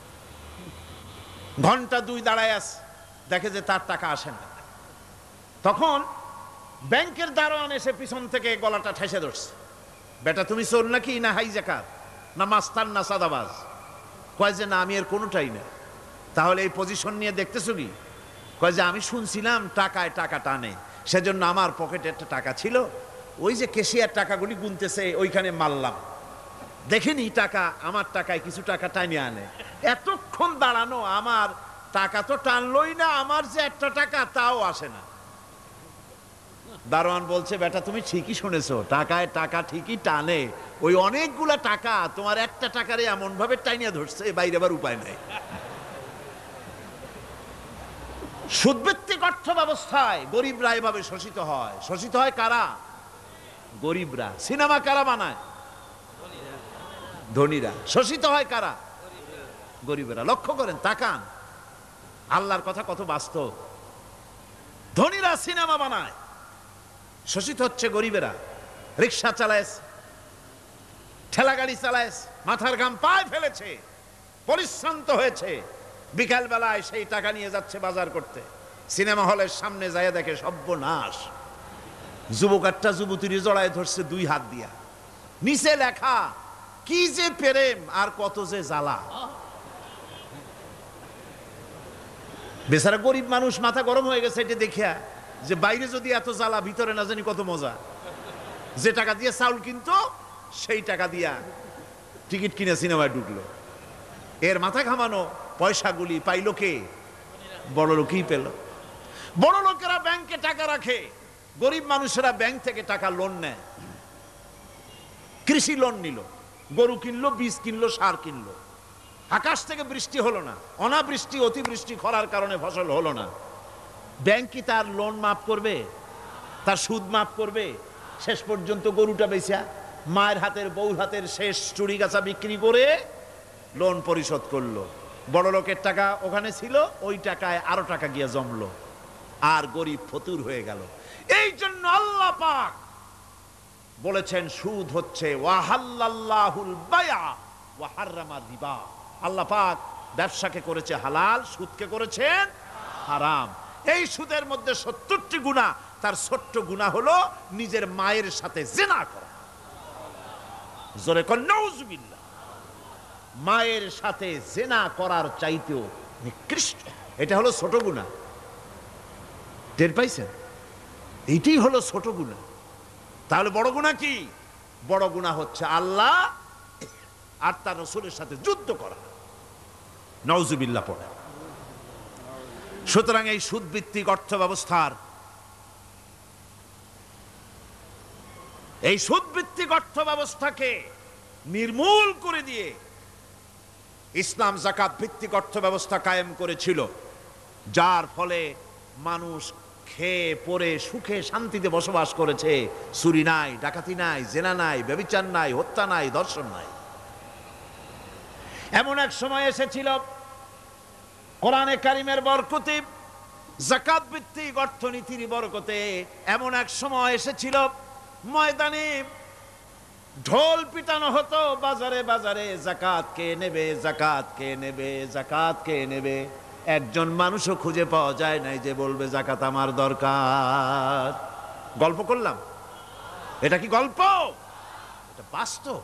ঘন্টা 2 দাঁড়ায় আছে, দেখে যে তার টাকা আসে না। তখন ব্যাংকের দারোয়ান এসে পিছন থেকে গলাটা ঠেসে ধরছে, বেটা তুমি চোর নাকি, না হাইজাকার, না মাস্তান, না সাদাবাজ? কয় যে না, আমি এর কোনোটাই না। তাহলে এই পজিশন নিয়ে দেখতেছো কি? কয় যে আমি শুনছিলাম টাকায় টাকা টানে, সেজন্য আমার পকেটে একটা টাকা ছিল, ওই যে কেশিয়ার টাকাগুলি গুনতেছে ওইখানে মারলাম, দেখেনি টাকা, আমার টাকায় কিছু টাকা টানিয়ে আনে। এতক্ষণ দাঁড়ানো, আমার টাকা তো টানলই না, আমার যে একটা টাকা তাও আসে না। দারোয়ান বলছে, বেটা তুমি ঠিকই শুনেছো, টাকায় টাকা ঠিকই টানে, ওই অনেকগুলা টাকা তোমার একটা টাকারে এমন ভাবে টাইনিয়া ধরছে, বাইরে আবার উপায় নাই। সুদভিত্তিক অর্থ ব্যবস্থায় গরিবরা এভাবে শোষিত হয়। শোষিত হয় কারা? গরিবরা। সিনেমা কারা বানায়? ধনীরা। শোষিত হয় কারা? গরিবরা। লক্ষ্য করেন, তাকান, আল্লাহর কথা কত বাস্তব। ধনীরা সিনেমা বানায়, শোষিত হচ্ছে গরিবেরা। রিক্সা চালায়, ঠেলা গাড়ি চালায়, মাথার ঘাম পায়ে ফেলেছে, পরিশ্রান্ত হয়েছে, বিকাল বেলায় সেই টাকা নিয়ে যাচ্ছে বাজার করতে। সিনেমা হলের সামনে যায় দেখে সর্বনাশ, যুবক একটা যুবতীর জড়ায় ধরছে দুই হাত দিয়া, নিচে লেখা কি যে প্রেম আর কত যে জ্বালা। বেচারা গরিব মানুষ মাথা গরম হয়ে গেছে এটা দেখিয়া, যে বাইরে যদি এত জ্বালা, ভিতরে না জানি কত মজা। যে টাকা দিয়ে চাউল কিনতো সেই টাকা দিয়া টিকিট কিনে সিনেমায় ঢুকলো। এর মাথা ঘামানো পয়সাগুলি পাইল কে? বড় লোকই পেল। বড় লোকেরা ব্যাংকে টাকা রাখে, গরিব মানুষেরা ব্যাংক থেকে টাকা লোন নেয়। কৃষি লোন নিল, গরু কিনলো, বীজ কিনলো, সার কিনলো। আকাশ থেকে বৃষ্টি হলো না, অনাবৃষ্টি অতিবৃষ্টি খরার কারণে ফসল হলো না। ব্যাংক কি তার লোন মাফ করবে? তার সুদ মাফ করবে? শেষ পর্যন্ত গরুটা বেচা, মায়ের হাতের বউর হাতের শেষ চুরি গাছা বিক্রি করে লোন পরিশোধ করলো। বড় লোকের টাকা ওখানে ছিল, ওই টাকায় আরো টাকা গিয়ে জমলো, আর গরিব ফতুর হয়ে গেল। এই জন্য আল্লাহ পাক বলেছেন সুদ হচ্ছে ওয়াহাল্লাল্লাহুল বায়া ওয়া হাররামা রিবা। আল্লাহ পাক ব্যবসাকে করেছে হালাল, সুদকে করেছেন হারাম। এই সুদের মধ্যে ৭০টি গুনাহ, তার ছোট্ট গুনাহ হলো নিজের মায়ের সাথে জিনা করা। জোরে কোন নাউজুবিল্লাহ। মায়ের সাথে জিনা করার চাইতেও নিকৃষ্ট, এটা হলো ছোট গুনাহ। টের পাইছেন? এইটাই হলো ছোট গুনাহ। তাহলে বড় গুনাহ কি? বড় গুনাহ হচ্ছে আল্লাহ আর তার রাসূলের সাথে যুদ্ধ করা। নাউজুবিল্লাহ পড়ে। সুতরাং এই সুদভিত্তিক অর্থ ব্যবস্থার, এই সুদভিত্তিক অর্থ ব্যবস্থাকে নির্মূল করে দিয়ে ইসলাম যাকাত ভিত্তিক অর্থ ব্যবস্থা কায়েম করেছিল, যার ফলে মানুষ খেয়ে পরে সুখে শান্তিতে বসবাস করেছে। চুরি নাই, ডাকাতি নাই, জেনা নাই, ব্যভিচার নাই, হত্যা নাই, ধর্ষণ নাই। এমন এক সময় এসেছিল কোরআনে কারিমের বরকতে, যাকাত ভিত্তিক অর্থনীতির বরকতে, এমন এক সময় এসেছিল ময়দানে ঢোল পিটানো হতো বাজারে বাজারে, যাকাত কে নেবে, যাকাত কে নেবে, যাকাত কে নেবে। একজন মানুষও খুঁজে পাওয়া যায় নাই যে বলবে যাকাত আমার দরকার। গল্প করলাম? এটা কি গল্প? এটা বাস্তব।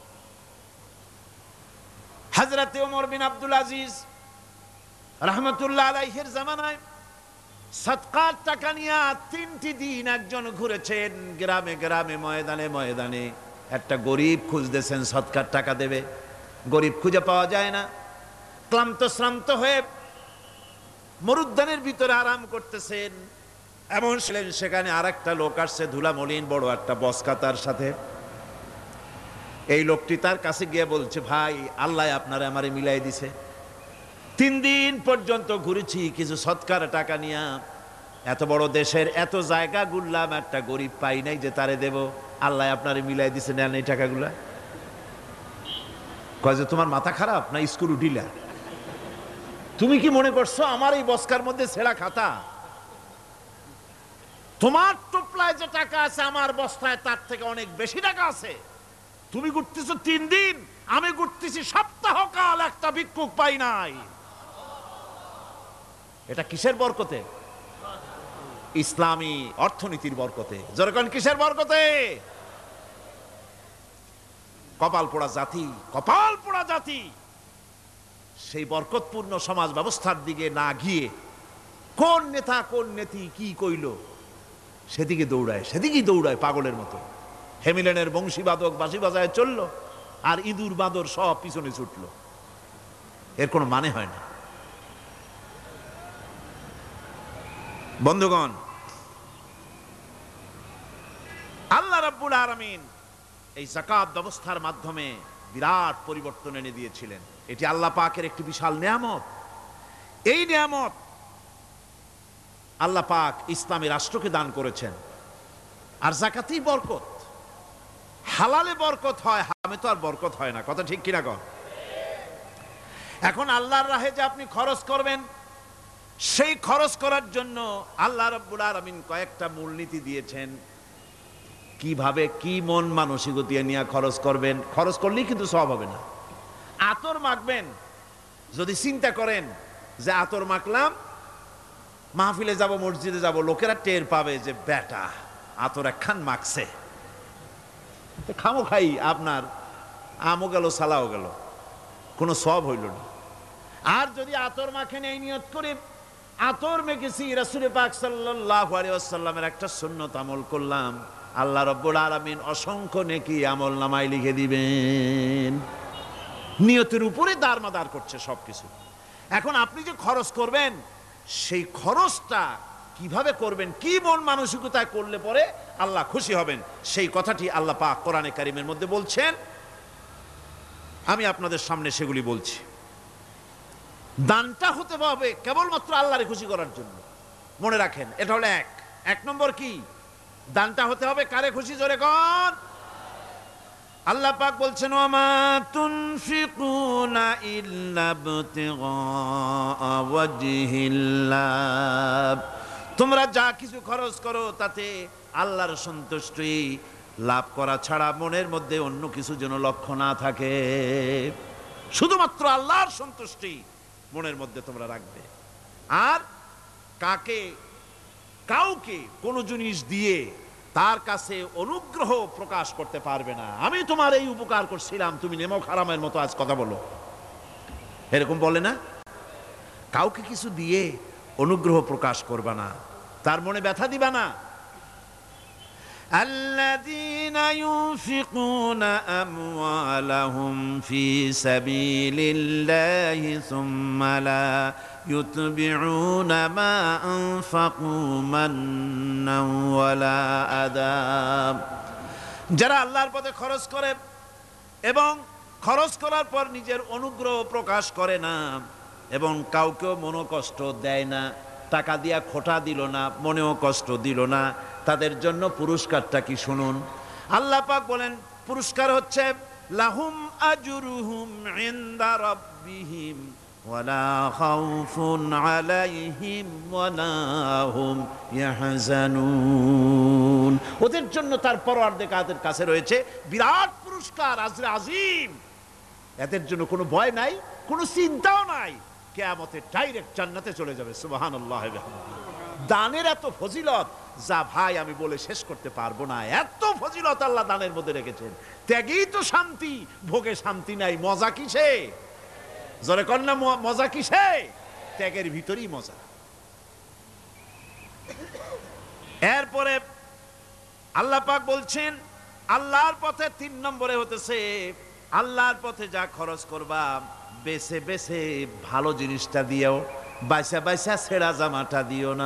হযরত ওমর বিন আব্দুল আজিজ রাহমাতুল্লাহ আলাইহির জামানায় সাদকার টাকা নিয়ে 3টি দিন একজন ঘুরেছেন গ্রামে গ্রামে, ময়দানে ময়দানে। একটা গরিব খুঁজতেছেন সদকার টাকা দেবে, গরিব খুঁজে পাওয়া যায় না। ক্লান্ত শ্রান্ত হয়ে মরুদ্যানের ভিতরে আরাম করতেছেন, এমন সেখানে আর একটা লোক আসছে, ধুলা মলিন বড় একটা বস্কা তার সাথে। এই লোকটি তার কাছে গিয়ে বলছে, ভাই আল্লাহ আপনারে আমারে মিলাই দিছে, 3 দিন পর্যন্ত ঘুরেছি কিছু সদকার টাকা নিয়ে, এত বড় দেশের এত জায়গা ঘুরলাম, একটা গরিব পাই নাই যে তারে দেব, আল্লাহ আপনারে মিলাই দিছে, নেন এই টাকাগুলা। কয় যে তোমার মাথা খারাপ না স্ক্রু ঢিলা? তুমি কি মনে করছো আমার এই বস্কার মধ্যে ছেঁড়া খাতা? তোমার টোপলায় যে টাকা আছে আমার বস্তায় তার থেকে অনেক বেশি টাকা আছে। তুমি ঘুরতেছো 3 দিন, আমি ঘুরতেছি সপ্তাহকাল, একটা ভিক্ষুক পাই নাই। এটা কিসের বরকতে? ইসলামী অর্থনীতির বরকতে। যেরকম কিসের বরকতে? কপাল পোড়া জাতি, কপাল পোড়া জাতি সেই বরকতপূর্ণ সমাজ ব্যবস্থার দিকে না গিয়ে কোন নেতা কোন নেত্রী কি কইল সেদিকে দৌড়ায়, সেদিকেই দৌড়ায় পাগলের মতো। হেমিলেনের বংশীবাদক বাঁশি বাজায় চলল, আর ইঁদুর বাঁদর সব পিছনে ছুটল। এর কোনো মানে হয় না। বন্ধুগণ, আলামিন এই যাকাত ব্যবস্থার মাধ্যমে বিরাট পরিবর্তন এনে দিয়েছিলেন। এটি আল্লাহ পাকের একটি বিশাল নিয়ামত। এই নিয়ামত আল্লাহ পাক ইসলামী রাষ্ট্রকে দান করেছেন। আর যাকাতই বরকত। হালালে বরকত হয়, হারামে তো আর বরকত হয় না। কথা ঠিক কিনা কন? এখন আল্লাহর রাহে যে আপনি খরচ করবেন, সেই খরচ করার জন্য আল্লাহ রাব্বুল আলামিন কয়েকটা মূলনীতি দিয়েছেন। কিভাবে, কি মন মানসিকতা নিয়ে খরচ করবেন। খরচ করলেই কিন্তু সওয়াব হবে না। আতর মাখবেন, যদি চিন্তা করেন যে আতর মাখলাম, মাহফিলে যাব, মসজিদে যাব, লোকেরা টের পাবে যে বেটা আতর একখান মাখছে, খামো খাই আপনার আমও গেল, সালাও গেল, কোনো সওয়াব হইল না। আর যদি আতর মাখেন এই নিয়ত করে আতর মেখেছি, রাসূল পাক সাল্লাল্লাহু আলাইহি ওয়াসাল্লামের একটা সুন্নাত আমল করলাম, আল্লাহ রাব্বুল আলামিন অসংখ্য নেকি আমল নামায় লিখে দিবেন। নিয়তের উপরে দারমাদার করছে সবকিছু। এখন আপনি যে খরচ করবেন, সেই খরচটা কিভাবে করবেন, কি মন মানসিকতায় করলে পরে আল্লাহ খুশি হবেন, সেই কথাটি আল্লাহ পাক কোরআনে কারিমের মধ্যে বলছেন। আমি আপনাদের সামনে সেগুলি বলছি। দানটা হতে হবে কেবলমাত্র আল্লাহরে খুশি করার জন্য। মনে রাখেন, এটা হলো এক নম্বর। কি দানটা হতে হবে কারে খুশি? জোরে কোন? আল্লাহ পাক বলছেন, ওয়ামা তুনফিকুনা ইল্লা ইবতিগা ওয়াজহিল্লাহ। তোমরা যা কিছু খরচ করো তাতে আল্লাহর সন্তুষ্টি লাভ করা ছাড়া মনের মধ্যে অন্য কিছু যেন লক্ষ্য না থাকে। শুধুমাত্র আল্লাহর সন্তুষ্টি মনের মধ্যে তোমরা রাখবে। আর কাউকে কোনো জিনিস দিয়ে তার কাছে অনুগ্রহ প্রকাশ করতে পারবে না। আমি তোমার এই উপকার করছিলাম, তুমি নেমক হারামের মতো আজ কথা বলো, এরকম বলে না? কাউকে কিছু দিয়ে অনুগ্রহ প্রকাশ করবে না, তার মনে ব্যথা দিবা না। আল্লাযীনা ইউনফিকুনা আমওয়ালাহুম ফি সাবিলিল্লাহি সুম্মা লা ইউতবিউনা মা আনফাকু মান্নান ওয়ালা আযা। যারা আল্লাহর পথে খরচ করে এবং খরচ করার পর নিজের অনুগ্রহ প্রকাশ করে না এবং কাউকেও মনোকষ্ট দেয় না, টাকা দিয়া খোটা দিল না, মনেও কষ্ট দিল না, তাদের জন্য পুরস্কারটা কি শুনুন। আল্লাহ পাক বলেন, পুরস্কার হচ্ছে লাহুম আজরুহুম ইনদা রাব্বিহিম ওয়ালা খাউফুন আলাইহিম ওয়ালা হুম ইয়াহজানুন। ওদের জন্য তার পরওয়ারদিগারের কাছে রয়েছে বিরাট পুরস্কার, আজরে আজিম। এদের জন্য কোনো ভয় নাই, কোনো চিন্তাও নাই, কিয়ামতে ডাইরেক্ট জান্নাতে চলে যাবে। সুবহানাল্লাহ। দানের এত ফজিলত যা ভাই আমি বলে শেষ করতে পারবো না। এত ফজিলত আল্লাহ দানের মধ্যে রেখেছেন। ত্যাগেই তো শান্তি, ভোগে শান্তি নাই। মজা কিসে? জোরে কন্যা, মজা কিসে? ত্যাগের ভিতরেই মজা। এরপরে আল্লাহ পাক বলছেন, আল্লাহর পথে 3 নম্বরে হতেছে, আল্লাহর পথে যা খরচ করবা বেছে বেছে ভালো জিনিসটা দিও, বাইসা বাইসা ছেঁড়া জামাটা দিও না।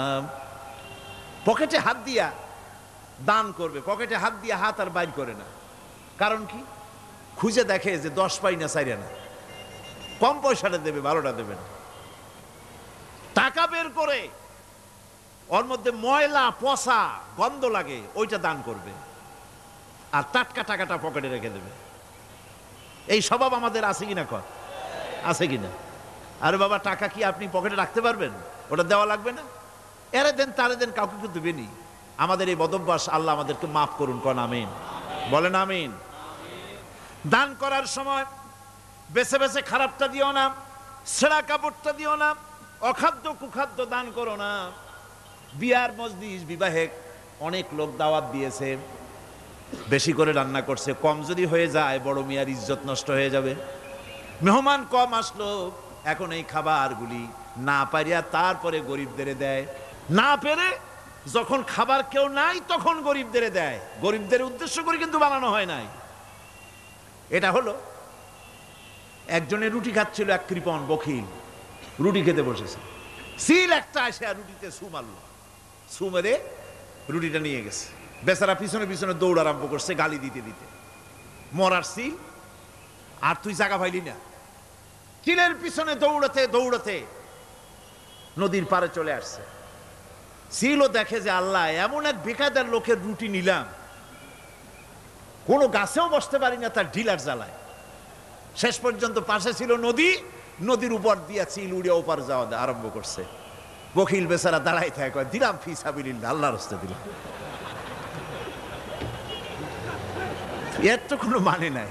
পকেটে হাত দিয়া দান করবে, পকেটে হাত দিয়া হাত আর বাইর করে না। কারণ কি? খুঁজে দেখে যে 10 পাই না, 4 আনা, কম পয়সাটা দেবে, ভালোটা দেবে না। টাকা বের করে ওর মধ্যে ময়লা পচা গন্ধ লাগে, ওইটা দান করবে, আর টাটকা টাকাটা পকেটে রেখে দেবে। এই স্বভাব আমাদের আছে কিনা? কর আছে কিনা? আরে বাবা, টাকা কি আপনি পকেটে রাখতে পারবেন? ওটা দেওয়া লাগবে না? এরে দেন, তারে দেন, কাউকে কিন্তু দেবেনি। আমাদের এই বদভ্যাস আল্লাহ আমাদেরকে মাফ করুন। কোন আমিন বলেন। আমিন। দান করার সময় বেছে বেছে খারাপটা দিও না, ছেঁড়া কাপড়টা দিও না, অখাদ্য কুখাদ্য দান করো না। বিয়ার মজলিস, বিবাহে অনেক লোক দাওয়াত দিয়েছে, বেশি করে রান্না করছে, কম যদি হয়ে যায় বড় মিয়ার ইজ্জত নষ্ট হয়ে যাবে। মেহমান কম আসলো, এখন এই খাবারগুলি না পারিয়া তারপরে গরিবদের দেয়, না পেরে যখন খাবার কেউ নাই তখন গরিবদের দেয়। গরিবদের উদ্দেশ্য করে কিন্তু বানানো হয় নাই। এটা হলো একজনের রুটি খাচ্ছিল, এক কৃপণ বখিল রুটি খেতে বসেছে, সিল একটা আসে আর রুটিতে ছু মারল, ছু মেরে রুটিটা নিয়ে গেছে। বেচারা পিছনে পিছনে দৌড় আরম্ভ করছে গালি দিতে দিতে, মরার সিল, আর তুই জায়গা পাইলি না। চিলের পিছনে দৌড়াতে দৌড়াতে নদীর পারে চলে আসছে। সিলও দেখে যে আল্লাহ, এমন এক বেকায়দার লোকের রুটি নিলাম, কোনো গাছেও বসতে পারি না তার ঢিলার জ্বালায়। শেষ পর্যন্ত পাশে ছিল নদী, নদীর উপর দিয়া চিল উড়ে ওপার যাওয়া আরম্ভ করছে। বকিল বেচারা দাঁড়াই থাকে, দিলাম ফি সাবিলিল্লাহ, আল্লাহর রাস্তায় দিলাম। এর তো কোনো মানে নাই।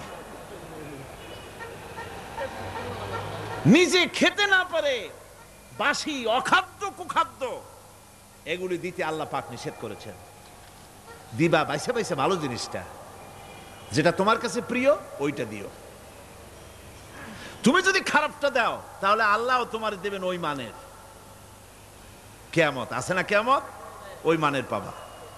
নিজে খেতে না পারে বাসি অখাদ্য কুখাদ্য এগুলি দিতে আল্লাহ পাক নিষেধ করেছেন। দিবা বাইসে বাইসে ভালো জিনিসটা, যেটা তোমার কাছে প্রিয় ওইটা দিও। তুমি যদি খারাপটা দাও তাহলে আল্লাহ তোমার দেবেন ওই মানের। কিয়ামত আছে না, কিয়ামত ওই মানের পাবা।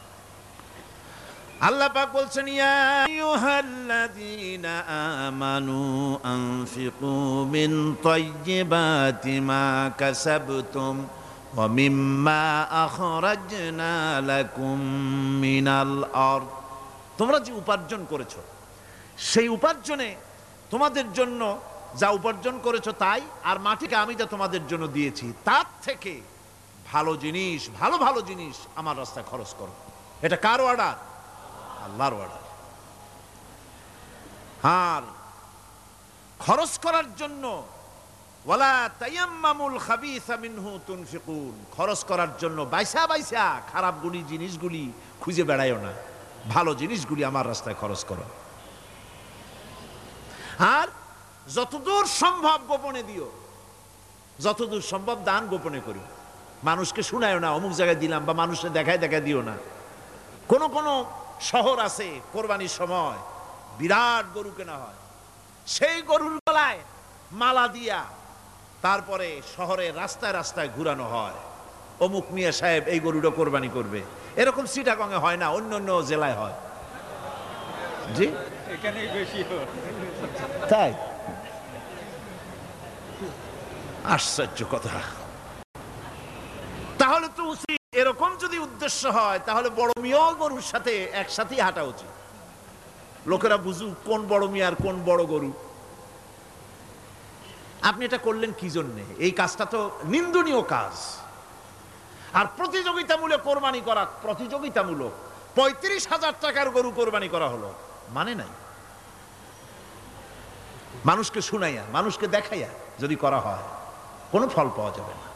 আল্লাহ পাক বলছেন, ইয়া আইয়ুহাল্লাযীনা আমানু আনফিকু মিন তাইয়্যিবাতি মা কাসাবতুম ওয়া মিম্মা আখরাজনা লাকুম মিনাল আরদ। তোমরা যে উপার্জন করেছো, সেই উপার্জনে তোমাদের জন্য যা উপার্জন করেছো তাই, আর মাটিকে আমি যা তোমাদের জন্য দিয়েছি তার থেকে ভালো জিনিস, ভালো ভালো জিনিস আমার রাস্তায় খরচ করো। এটা কার অর্ডার? আল্লাহর অর্ডার। আর খরচ করার জন্য ওয়ালা তায়াম্মামুল খাবিসা মিনহু তুনফিকুন, খরচ করার জন্য বাইসা বাইসা খারাপ জিনিসগুলি খুঁজে বেড়ায়ও না, ভালো জিনিসগুলি আমার রাস্তায় খরচ করো। আর যতদূর সম্ভব গোপনে দিও, যতদূর সম্ভব দান গোপনে করি। মানুষকে শুনায়ও না অমুক জায়গায় দিলাম, বা মানুষকে দেখায় দেখায় দিও না। কোন কোন শহর আছে কোরবানির সময় বিরাট গরু কেনা হয়, সেই গরুর গলায় মালা দিয়া তারপরে শহরে রাস্তায় রাস্তায় ঘুরানো হয়, অমুক মিয়া সাহেব এই গরুটা কোরবানি করবে। এরকম চিটাগংয়ে হয় না, অন্য অন্য জেলায় হয়। জি, এখানেই বেশি হয়। তাই? আশ্চর্য কথা। তাহলে তো উচিত, এরকম যদি উদ্দেশ্য হয় তাহলে বড় মিয়া গরুর সাথে একসাথেই হাঁটা উচিত। লোকেরা বুঝুক কোন বড় মিয়া আর কোন বড় গরু। আপনি এটা করলেন কি জন্যে? এই কাজটা তো নিন্দনীয় কাজ। আর প্রতিযোগিতামূলক কোরবানি করা, প্রতিযোগিতামূলক 35,000 টাকার গরু কোরবানি করা হলো, মানে নাই। মানুষকে শুনাইয়া, মানুষকে দেখাইয়া যদি করা হয় কোনো ফল পাওয়া যাবে না।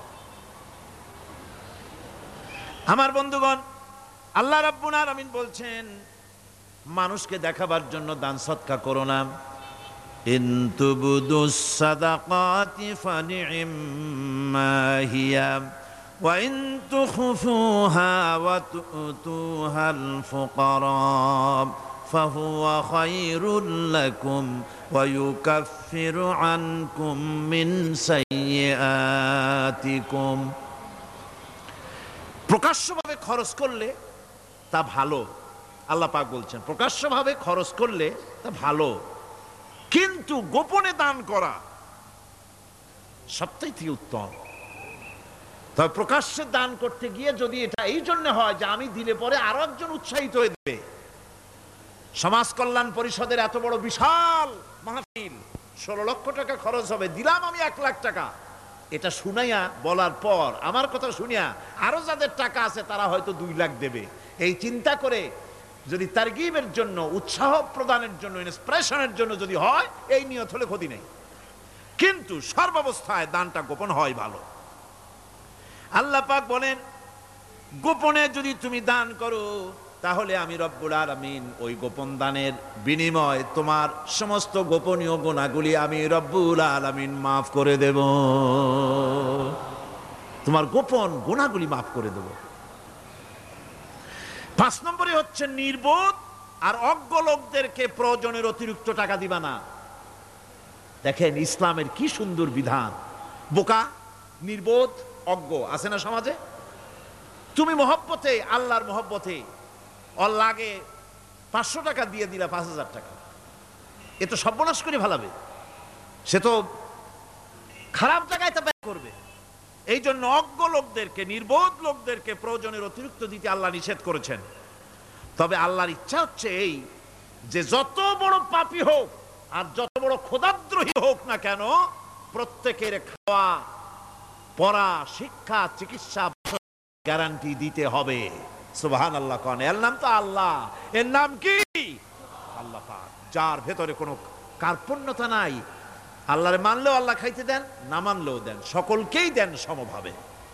আমার বন্ধুগণ, আল্লাহ রাব্বুল আলামিন বলছেন, মানুষকে দেখাবার জন্য দান সদকা করো না। ইন তুবদুস সাদাকাতি ফানি'ম্মা হিয়া ওয়া ইন তুখফুহা ওয়া তু'তুহাল ফুকারা ফাহুয়া খায়রুল লাকুম ওয়া ইউকাফিরু আনকুম মিন সাইয়্যাতিকুম। প্রকাশ্যভাবে খরচ করলে তা ভালো, আল্লাহ পাক বলছেন প্রকাশ্যভাবে খরচ করলে তা ভালো, কিন্তু গোপনে দান করা সবথেকে উত্তম। তবে প্রকাশ্যে দান করতে গিয়ে যদি এটা এই জন্য হয় যে আমি দিলে পরে আরো একজন উৎসাহিত হয়ে দেবে, সমাজ কল্যাণ পরিষদের এত বড় বিশাল মাহফিল, 16 লক্ষ টাকা খরচ হবে, দিলাম আমি 1 লাখ টাকা, এটা শুনাইয়া বলার পর আমার কথা শুনিয়া আরো যাদের টাকা আছে তারা হয়তো 2 লাখ দেবে, এই চিন্তা করে যদি তারগিবের জন্য, উৎসাহ প্রদানের জন্য, ইন্সপিরেশনের জন্য যদি হয়, এই নিয়ত হলে ক্ষতি নেই। কিন্তু সর্বাবস্থায় দানটা গোপন হয় ভালো। আল্লাহ পাক বলেন, গোপনে যদি তুমি দান করো তাহলে আমি রব্বুল আলামিন ওই গোপন দানের বিনিময় তোমার সমস্ত গোপনীয় গুনাহগুলি আমি রব্বুল আলামিন মাফ করে দেব। তোমার গোপন গুনাহগুলি মাফ করে দেব। 5 নম্বরে হচ্ছে নির্বোধ আর অজ্ঞ লোকদেরকে প্রয়োজনের অতিরিক্ত টাকা দিবা না। দেখেন ইসলামের কি সুন্দর বিধান। বোকা, নির্বোধ, অজ্ঞ আছে না সমাজে? তুমি মহব্বতে, আল্লাহর মহব্বতে ওর লাগে 500 টাকা দিয়ে দিলা 5,000 টাকা, এ তো সর্বনাশ করে ফেলাবে, সে তো খারাপ জায়গায় তা ব্যয় করবে। এই জন্য অজ্ঞ লোকদেরকে, নির্বোধ লোকদেরকে প্রয়োজনের অতিরিক্ত দিতে আল্লাহ নিষেধ করেছেন। তবে আল্লাহর ইচ্ছা হচ্ছে এই যে যত বড় পাপী হোক আর যত বড় খোদাদ্রোহী হোক না কেন, প্রত্যেকের খাওয়া, পড়া, শিক্ষা, চিকিৎসা গ্যারান্টি দিতে হবে। সুবহানাল্লাহ। কোন এর নাম তো আল্লাহ। এর নাম কি? আল্লাহ পাক, যার ভেতরে কোনো কার্পণ্যতা নাই। আল্লাহরে মানলেও আল্লাহ খাইতে দেন, না মানলেও দেন, সকলকেই দেন সমভাবে।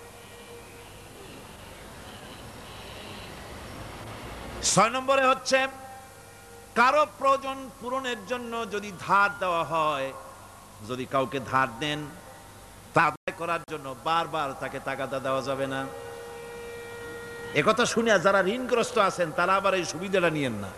6 নম্বরে হচ্ছে কারো প্রয়োজন পূরণের জন্য যদি ধার দেওয়া হয়, যদি কাউকে ধার দেন তা আদায় করার জন্য বারবার তাকে তাগাদা দেওয়া যাবে না। একথা শুনে যারা ঋণগ্রস্ত আছেন তারা আবার এই সুবিধাটা নিয়েন না।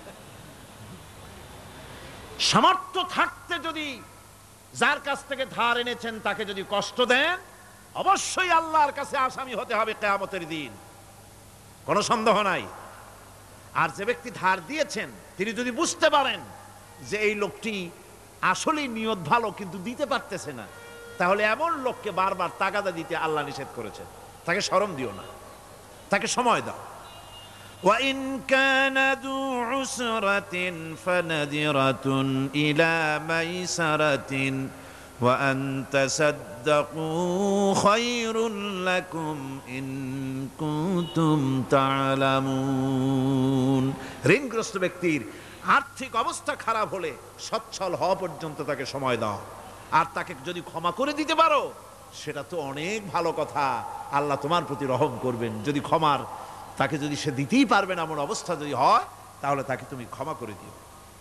সামর্থ্য থাকতে যদি যার কাছ থেকে ধার এনেছেন তাকে যদি কষ্ট দেন, অবশ্যই আল্লাহর কাছে আসামি হতে হবে কিয়ামতের দিন, কোনো সন্দেহ নাই। আর যে ব্যক্তি ধার দিয়েছেন তিনি যদি বুঝতে পারেন যে এই লোকটি আসলেই নিয়ত ভালো কিন্তু দিতে পারতেছে না, তাহলে এমন লোককে বারবার তাগাদা দিতে আল্লাহ নিষেধ করেছেন। তাকে শরম দিও না, তাকে সময় দাও। وَإِنْ كَانَ ذُو عُسْرَةٍ فَنَذِرَةٌ إِلَى مَيْسَرَةٍ وَأَنْ تَصَدَّقُوا خَيْرٌ لَكُمْ إِنْ كُنْتُمْ تَعْلَمُونَ। ঋণগ্রস্ত ব্যক্তির আর্থিক অবস্থা খারাপ হলে সচ্ছল হওয়া পর্যন্ত তাকে সময় দাও। আর তাকে যদি ক্ষমা করে দিতে পারো সেটা তো অনেক ভালো কথা, আল্লাহ তোমার প্রতি রহম করবেন। যদি ক্ষমার তাকে যদি সে দিতেই পারবে না এমন অবস্থা যদি হয়, তাহলে তাকে তুমি ক্ষমা করে দিও।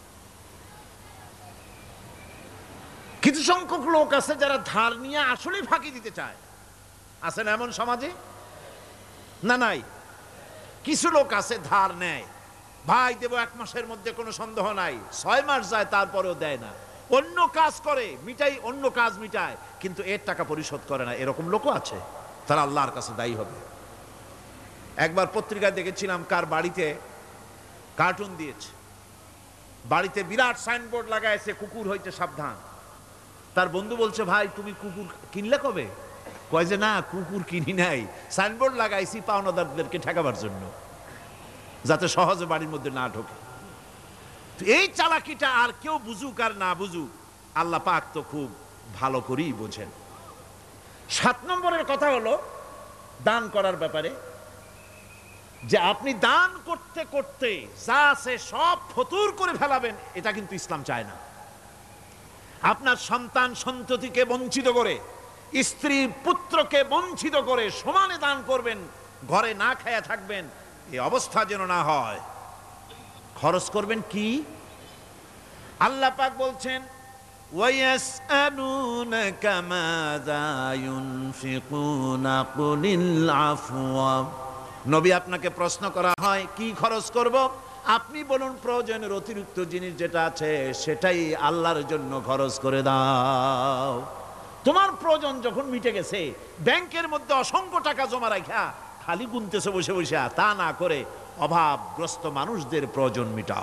কিছু সংখ্যক লোক আছে যারা ধার নিয়ে আসলেই ফাঁকি দিতে চায়, আছে না এমন সমাজে? না নাই? কিছু লোক আছে ধার নেয়, ভাই দেব 1 মাসের মধ্যে, কোনো সন্দেহ নাই। 6 মাস যায় তারপরেও দেয় না, অন্য কাজ করে মিটাই, অন্য কাজ মিটায়, কিন্তু এর টাকা পরিশোধ করে না। এরকম লোকও আছে, তারা আল্লাহর কাছে দায়ী হবে। একবার পত্রিকায় দেখেছিলাম কার বাড়িতে কার্টুন দিয়েছে, বাড়িতে বিরাট সাইনবোর্ড লাগাইছে কুকুর হইতে সাবধান। তার বন্ধু বলছে, ভাই তুমি কুকুর কিনলে কবে? কয় যে না, কুকুর কিনি নাই, সাইনবোর্ড লাগাইছি পাওনাদারদেরকে ঠেকাবার জন্য, যাতে সহজে বাড়ির মধ্যে না ঢোকে। এই চালাকিটা আর কেউ বুঝুক আর না বুঝুক, আল্লাহ পাক তো খুব ভালো করেই বোঝেন। 7 নম্বরের কথা হলো দান করার ব্যাপারে, যে আপনি দান করতে করতে যা আছে সব ফতুর করে ফেলাবেন, এটা কিন্তু ইসলাম চায় না। আপনার সন্তান সন্ততিকে বঞ্চিত করে, স্ত্রী পুত্রকে বঞ্চিত করে সমানে দান করবেন, ঘরে না খায়া থাকবেন, এই অবস্থা যেন না হয়। খরচ করবেন কি? আল্লাহ পাক বলছেন, ওয়ায়াসআলুনাকা মাযা ইউনফিকুনা কুলিল আফওয়া। নবী আপনাকে প্রশ্ন করা হয় কি খরচ করব, আপনি বলুন প্রয়োজনের অতিরিক্ত জিনিস যেটা আছে সেটাই আল্লাহর জন্য খরচ করে দাও। তোমার প্রয়োজন যখন মিটে গেছে, ব্যাংকের মধ্যে অসংখ্য টাকা জমা রাখা খালি গুনতেছে বসে বসে, তা না করে অভাবগ্রস্ত মানুষদের প্রয়োজন মিটাও।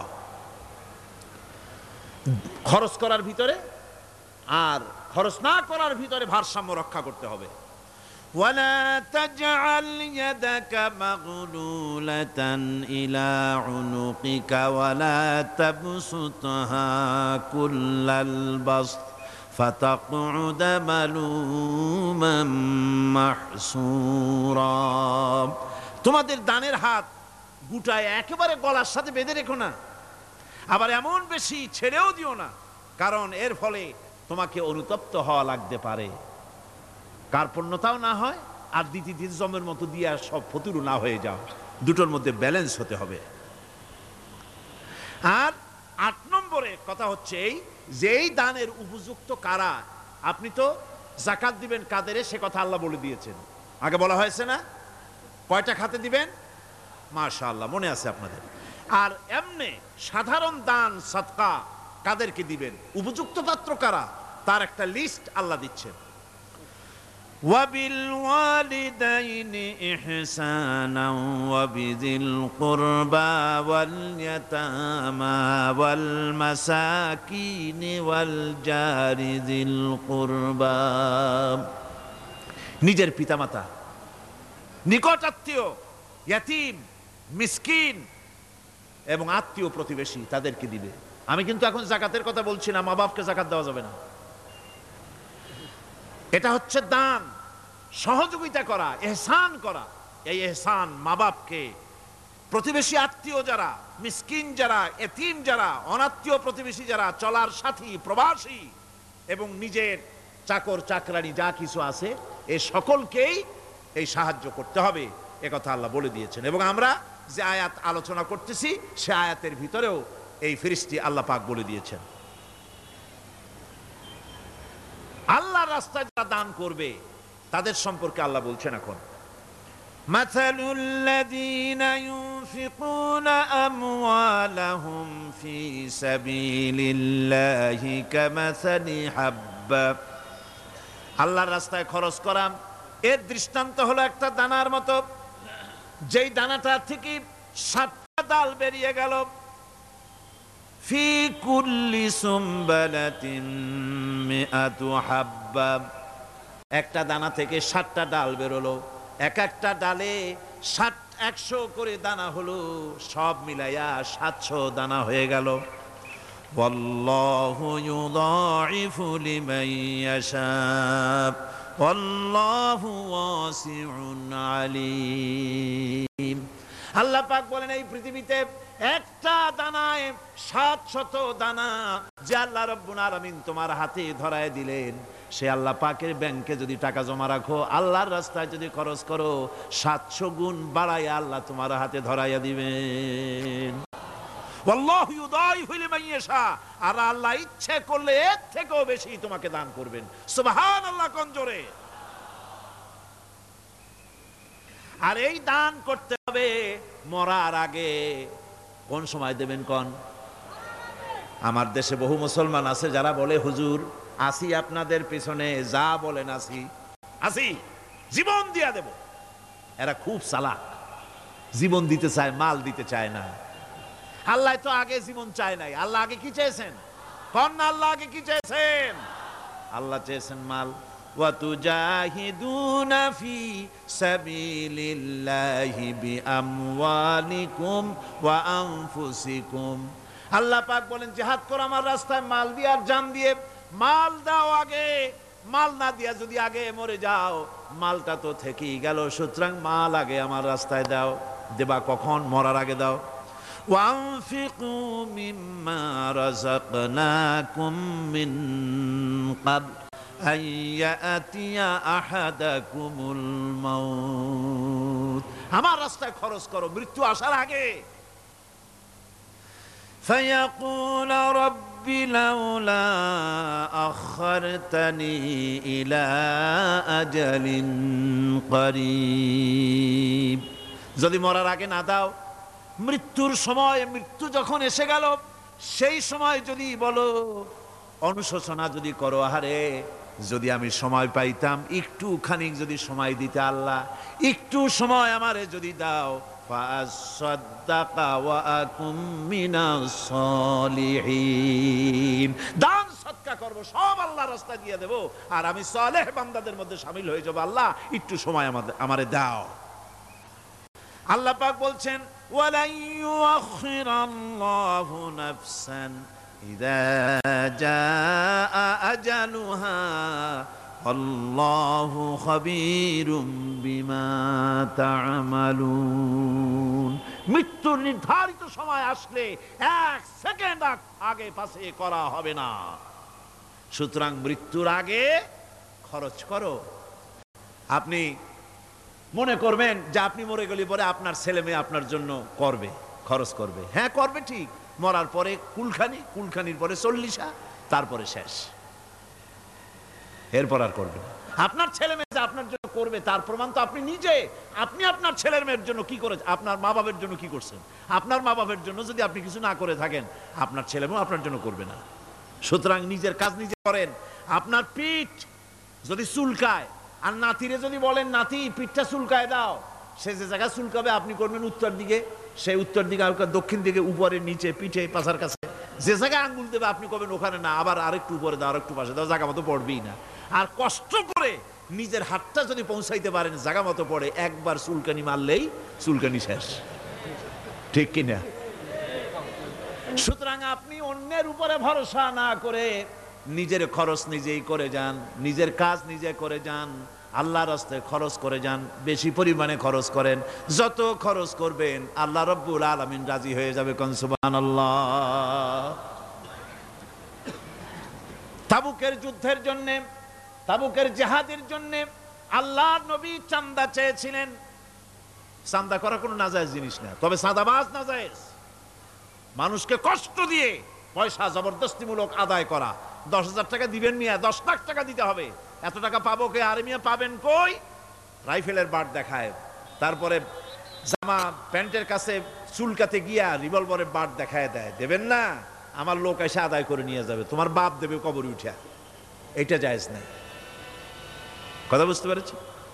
খরচ করার ভিতরে আর খরচ না করার ভিতরে ভারসাম্য রক্ষা করতে হবে। ولا تجعل يدك مغلولة إلى عنقك ولا تبسطها كل البسط فتقعد ملوما محسورا। তোমাদের দানের হাত গুটায় একেবারে গলার সাথে বেঁধে রেখো না, আবার এমন বেশি ছেড়েও দিও না, কারণ এর ফলে তোমাকে অনুতপ্ত হওয়া লাগতে পারে, কার্পণ্যতাও না হয়, আর দ্বিতীয় জমের মতো দিয়ে সব ফতুরু না হয়ে যাও। দুটোর মধ্যে ব্যালেন্স হতে হবে। আর 8 নম্বরে কথা হচ্ছে এই যে এই দানের উপযুক্ত কারা। আপনি তো যাকাত দিবেন কাদেরে, সে কথা আল্লাহ বলে দিয়েছেন, আগে বলা হয়েছে না? কয়টা খাতে দিবেন? মাশাআল্লাহ, মনে আছে আপনাদের। আর এমনি সাধারণ দান সাদকা কাদেরকে দিবেন, উপযুক্ত পাত্র কারা, তার একটা লিস্ট আল্লাহ দিচ্ছেন। وبالوالدين إحسانا وبذي القربى واليتامى والمساكين والجار ذي القربى। নিজের পিতামাতা, নিকট আত্মীয়, ইয়াতিম, মিসকিন, এবং আত্মীয় প্রতিবেশী তাদেরকে দিবে। আমি কিন্তু এখন যাকাতের কথা বলছি না, মা বাপকে যাকাত দেওয়া যাবে না। এটা হচ্ছে দান, সহযোগিতা করা, ইহসান করা। এই ইহসান মা বাপকে, প্রতিবেশী আত্মীয় যারা, মিসকিন যারা, এতিম যারা, অনাত্মীয় প্রতিবেশী যারা, চলার সাথী, প্রবাসী এবং নিজের চাকর চাকরানি যা কিছু আছে, এই সকলকেই এই সাহায্য করতে হবে, একথা আল্লাহ বলে দিয়েছেন। এবং আমরা যে আয়াত আলোচনা করতেছি সে আয়াতের ভিতরেও এই ফেরেশতা আল্লাহ পাক বলে দিয়েছেন। আল্লাহর রাস্তায় যারা দান করবে তাদের সম্পর্কে আল্লাহ বলছেন এখন, মাসালুল লাযীনা ইউনফিকুনা আমওয়ালাহুম ফি সাবিলিল্লাহি কামাসালি হাব্বা। আল্লাহর রাস্তায় খরচ করা এর দৃষ্টান্ত হলো একটা দানার মতো, যেই দানাটা থেকে 7টা ডাল বেরিয়ে গেল। ফি কুল্লি সুমবালাতিন মিআতু হাব্বা, একটা দানা থেকে 7টা ডাল বেরোলো, এক একটা ডালে 100 করে দানা হলো, সব মিলাইয়া 700 দানা হয়ে গেল। ওয়াল্লাহু ইউদাইফু লিমান ইয়াশা ওয়াল্লাহু ওয়াসিউন আলিম। আল্লাহ পাক বলেন এই পৃথিবীতে একটা দানায় 700 দানা যে আল্লাহ রাব্বুল আলামিন তোমার হাতে ধরায় দিলেন, সে আল্লাহ পাকের ব্যাংকে যদি টাকা জমা রাখো, আল্লাহর রাস্তায় যদি খরচ করো, 700 গুণ বাড়াইয়া আল্লাহ তোমার হাতে ধরাইয়া দিবেন। ওয়াল্লাহু ইউদাইফু লিমান ইয়াশা, আর আল্লাহ ইচ্ছে করলে এর থেকেও বেশি তোমাকে দান করবেন। সুবহানাল্লাহ কোন জোরে। আর এই দান করতে হবে মরার আগে। কোন সময় দেবেন কোন? আমার দেশে বহু মুসলমান আছে যারা বলে, হুজুর আসি আপনাদের পিছনে, যা বলেন আসি, জীবন দিয়া দেব। এরা খুব চালাক, জীবন দিতে চায়, মাল দিতে চায় না। আল্লাহ তো আগে জীবন চায় নাই, আল্লাহ আগে কি চেয়েছেন? কোন আল্লাহ আগে কি চেয়েছেন? আল্লাহ চেয়েছেন মাল। ওয়াতুজাহিদুনা ফি সাবিলিল্লাহি বিআমওয়ালিকুম ওয়া আনফুসিকুম। আল্লাহ পাক বলেন জিহাদ করো আমার রাস্তায় মাল দিয়ে আর জান দিয়ে। মাল দাও আগে, মাল না দিয়া যদি আগে মরে যাও, মালটা তো থেকেই গেল। সুতরাং মাল আগে আমার রাস্তায় দাও। দেবা কখন? মরার আগে দাও। ওয়ানফিকু মিম্মা রাযাকনাকুম মিন ক্বাবল আইয়াতিয়া আহাদাকুমুল মাউত। আমার রাস্তায় খরচ করো মৃত্যু আসার আগে। ফায়াকুল রাব্বি লাউলা আখারতানি ইলা আজালিন করিব। যদি মরার আগে না দাও, মৃত্যুর সময়, মৃত্যু যখন এসে গেল সেই সময় যদি বলো, অনুশোচনা যদি করো, আহারে যদি আমি সময় পাইতাম, একটু খানিক যদি সময় দিতে, আল্লাহ একটু সময় আমারে যদি দাও, ফাসাদদাকা ওয়া আকুম মিনাস সলিহিন। দান সদকা করব, সব আল্লাহর রাস্তায় দিয়ে দেব, আর আমি সালেহ বান্দাদের মধ্যে শামিল হয়ে যাব। আল্লাহ একটু সময় আমারে দাও। আল্লাহ পাক বলছেন, ওয়ালা ইউআখিরাল্লাহু নাফসান ইযা জাআ আজালুহা আল্লাহু খাবীরুম বিমা তা'মালুন। মৃত্যুর নির্ধারিত সময় আসলে 1 সেকেন্ড আগে পাশে করা হবে না। সুতরাং মৃত্যুর আগে খরচ করো। আপনি মনে করবেন যে আপনি মরে গেলে পরে আপনার ছেলে মেয়ে আপনার জন্য করবে, খরচ করবে। হ্যাঁ করবে ঠিক, মরার পরে কুলখানির পরে 40, তারপরে শেষ, এরপর আর করবে না। আপনার ছেলে মেয়ে যে আপনার জন্য করবে তার প্রমাণ তো আপনি নিজে। আপনি আপনার ছেলের মেয়ের জন্য কি করেছেন? আপনার মা বাবার জন্য কি করছেন? আপনার মা বাবার জন্য যদি আপনি কিছু না করে থাকেন, আপনার ছেলে মেয়ে আপনার জন্য করবে না। সুতরাং নিজের কাজ নিজে করেন। আপনার পিঠ যদি চুলকায়, আর নাতিরে যদি বলেন নাতি পিঠটা চুলকায় দাও, সে যে জায়গায় চুলকাবে আপনি করবেন উত্তর দিকে, সেই উত্তর দিকে, দক্ষিণ দিকে, উপরে, নিচে, পিঠে, পাশার কাছে, যে জায়গায় আঙ্গুল দেবে আপনি করবেন ওখানে না, আবার আরেকটু উপরে দাও, আরেকটু পাশে দাও, জায়গা মতো পড়বেই না। আর কষ্ট করে নিজের হাতটা যদি পৌঁছাইতে পারেন জায়গা মতো পড়ে, একবার চুলকানি মারলেই চুলকানি শেষ। ঠিক কিনা? সুতরাং আপনি অন্যের উপরে ভরসা না করে নিজের খরচ নিজেই করে যান, নিজের কাজ নিজে করে যান, আল্লাহর রাস্তায় খরচ করে যান, বেশি পরিমাণে খরচ করেন। যত খরচ করবেন আল্লাহ রাব্বুল আলামিন রাজি হয়ে যাবে। কোন সুবহানাল্লাহ। তাবুকের যুদ্ধের জন্য, তাবুকের জিহাদের জন্য আল্লাহর নবী চাঁদা চেয়েছিলেন। চাঁদা করা কোনো নাজায়েজ জিনিস না, তবে চাঁদাবাজ নাজায়েজ। মানুষকে কষ্ট দিয়ে পয়সা জবরদস্তিমূলক আদায় করা। 10,000 টাকা দিবেন মিয়া, 10 লাখ টাকা দিতে হবে, এত টাকা পাবো কে? আরে মিয়া পাবেন কই? রাইফেলের বাট দেখায়, তারপরে জামা প্যান্টের কাছে চুলকাতে গিয়া রিভলভারের বাট দেখায় দেয়। দেবেন না, আমার লোক এসে আদায় করে নিয়ে যাবে, তোমার বাপ দেবে কবরে উঠা। এটা জায়েজ নাই। কথা বুঝতে পেরেছি?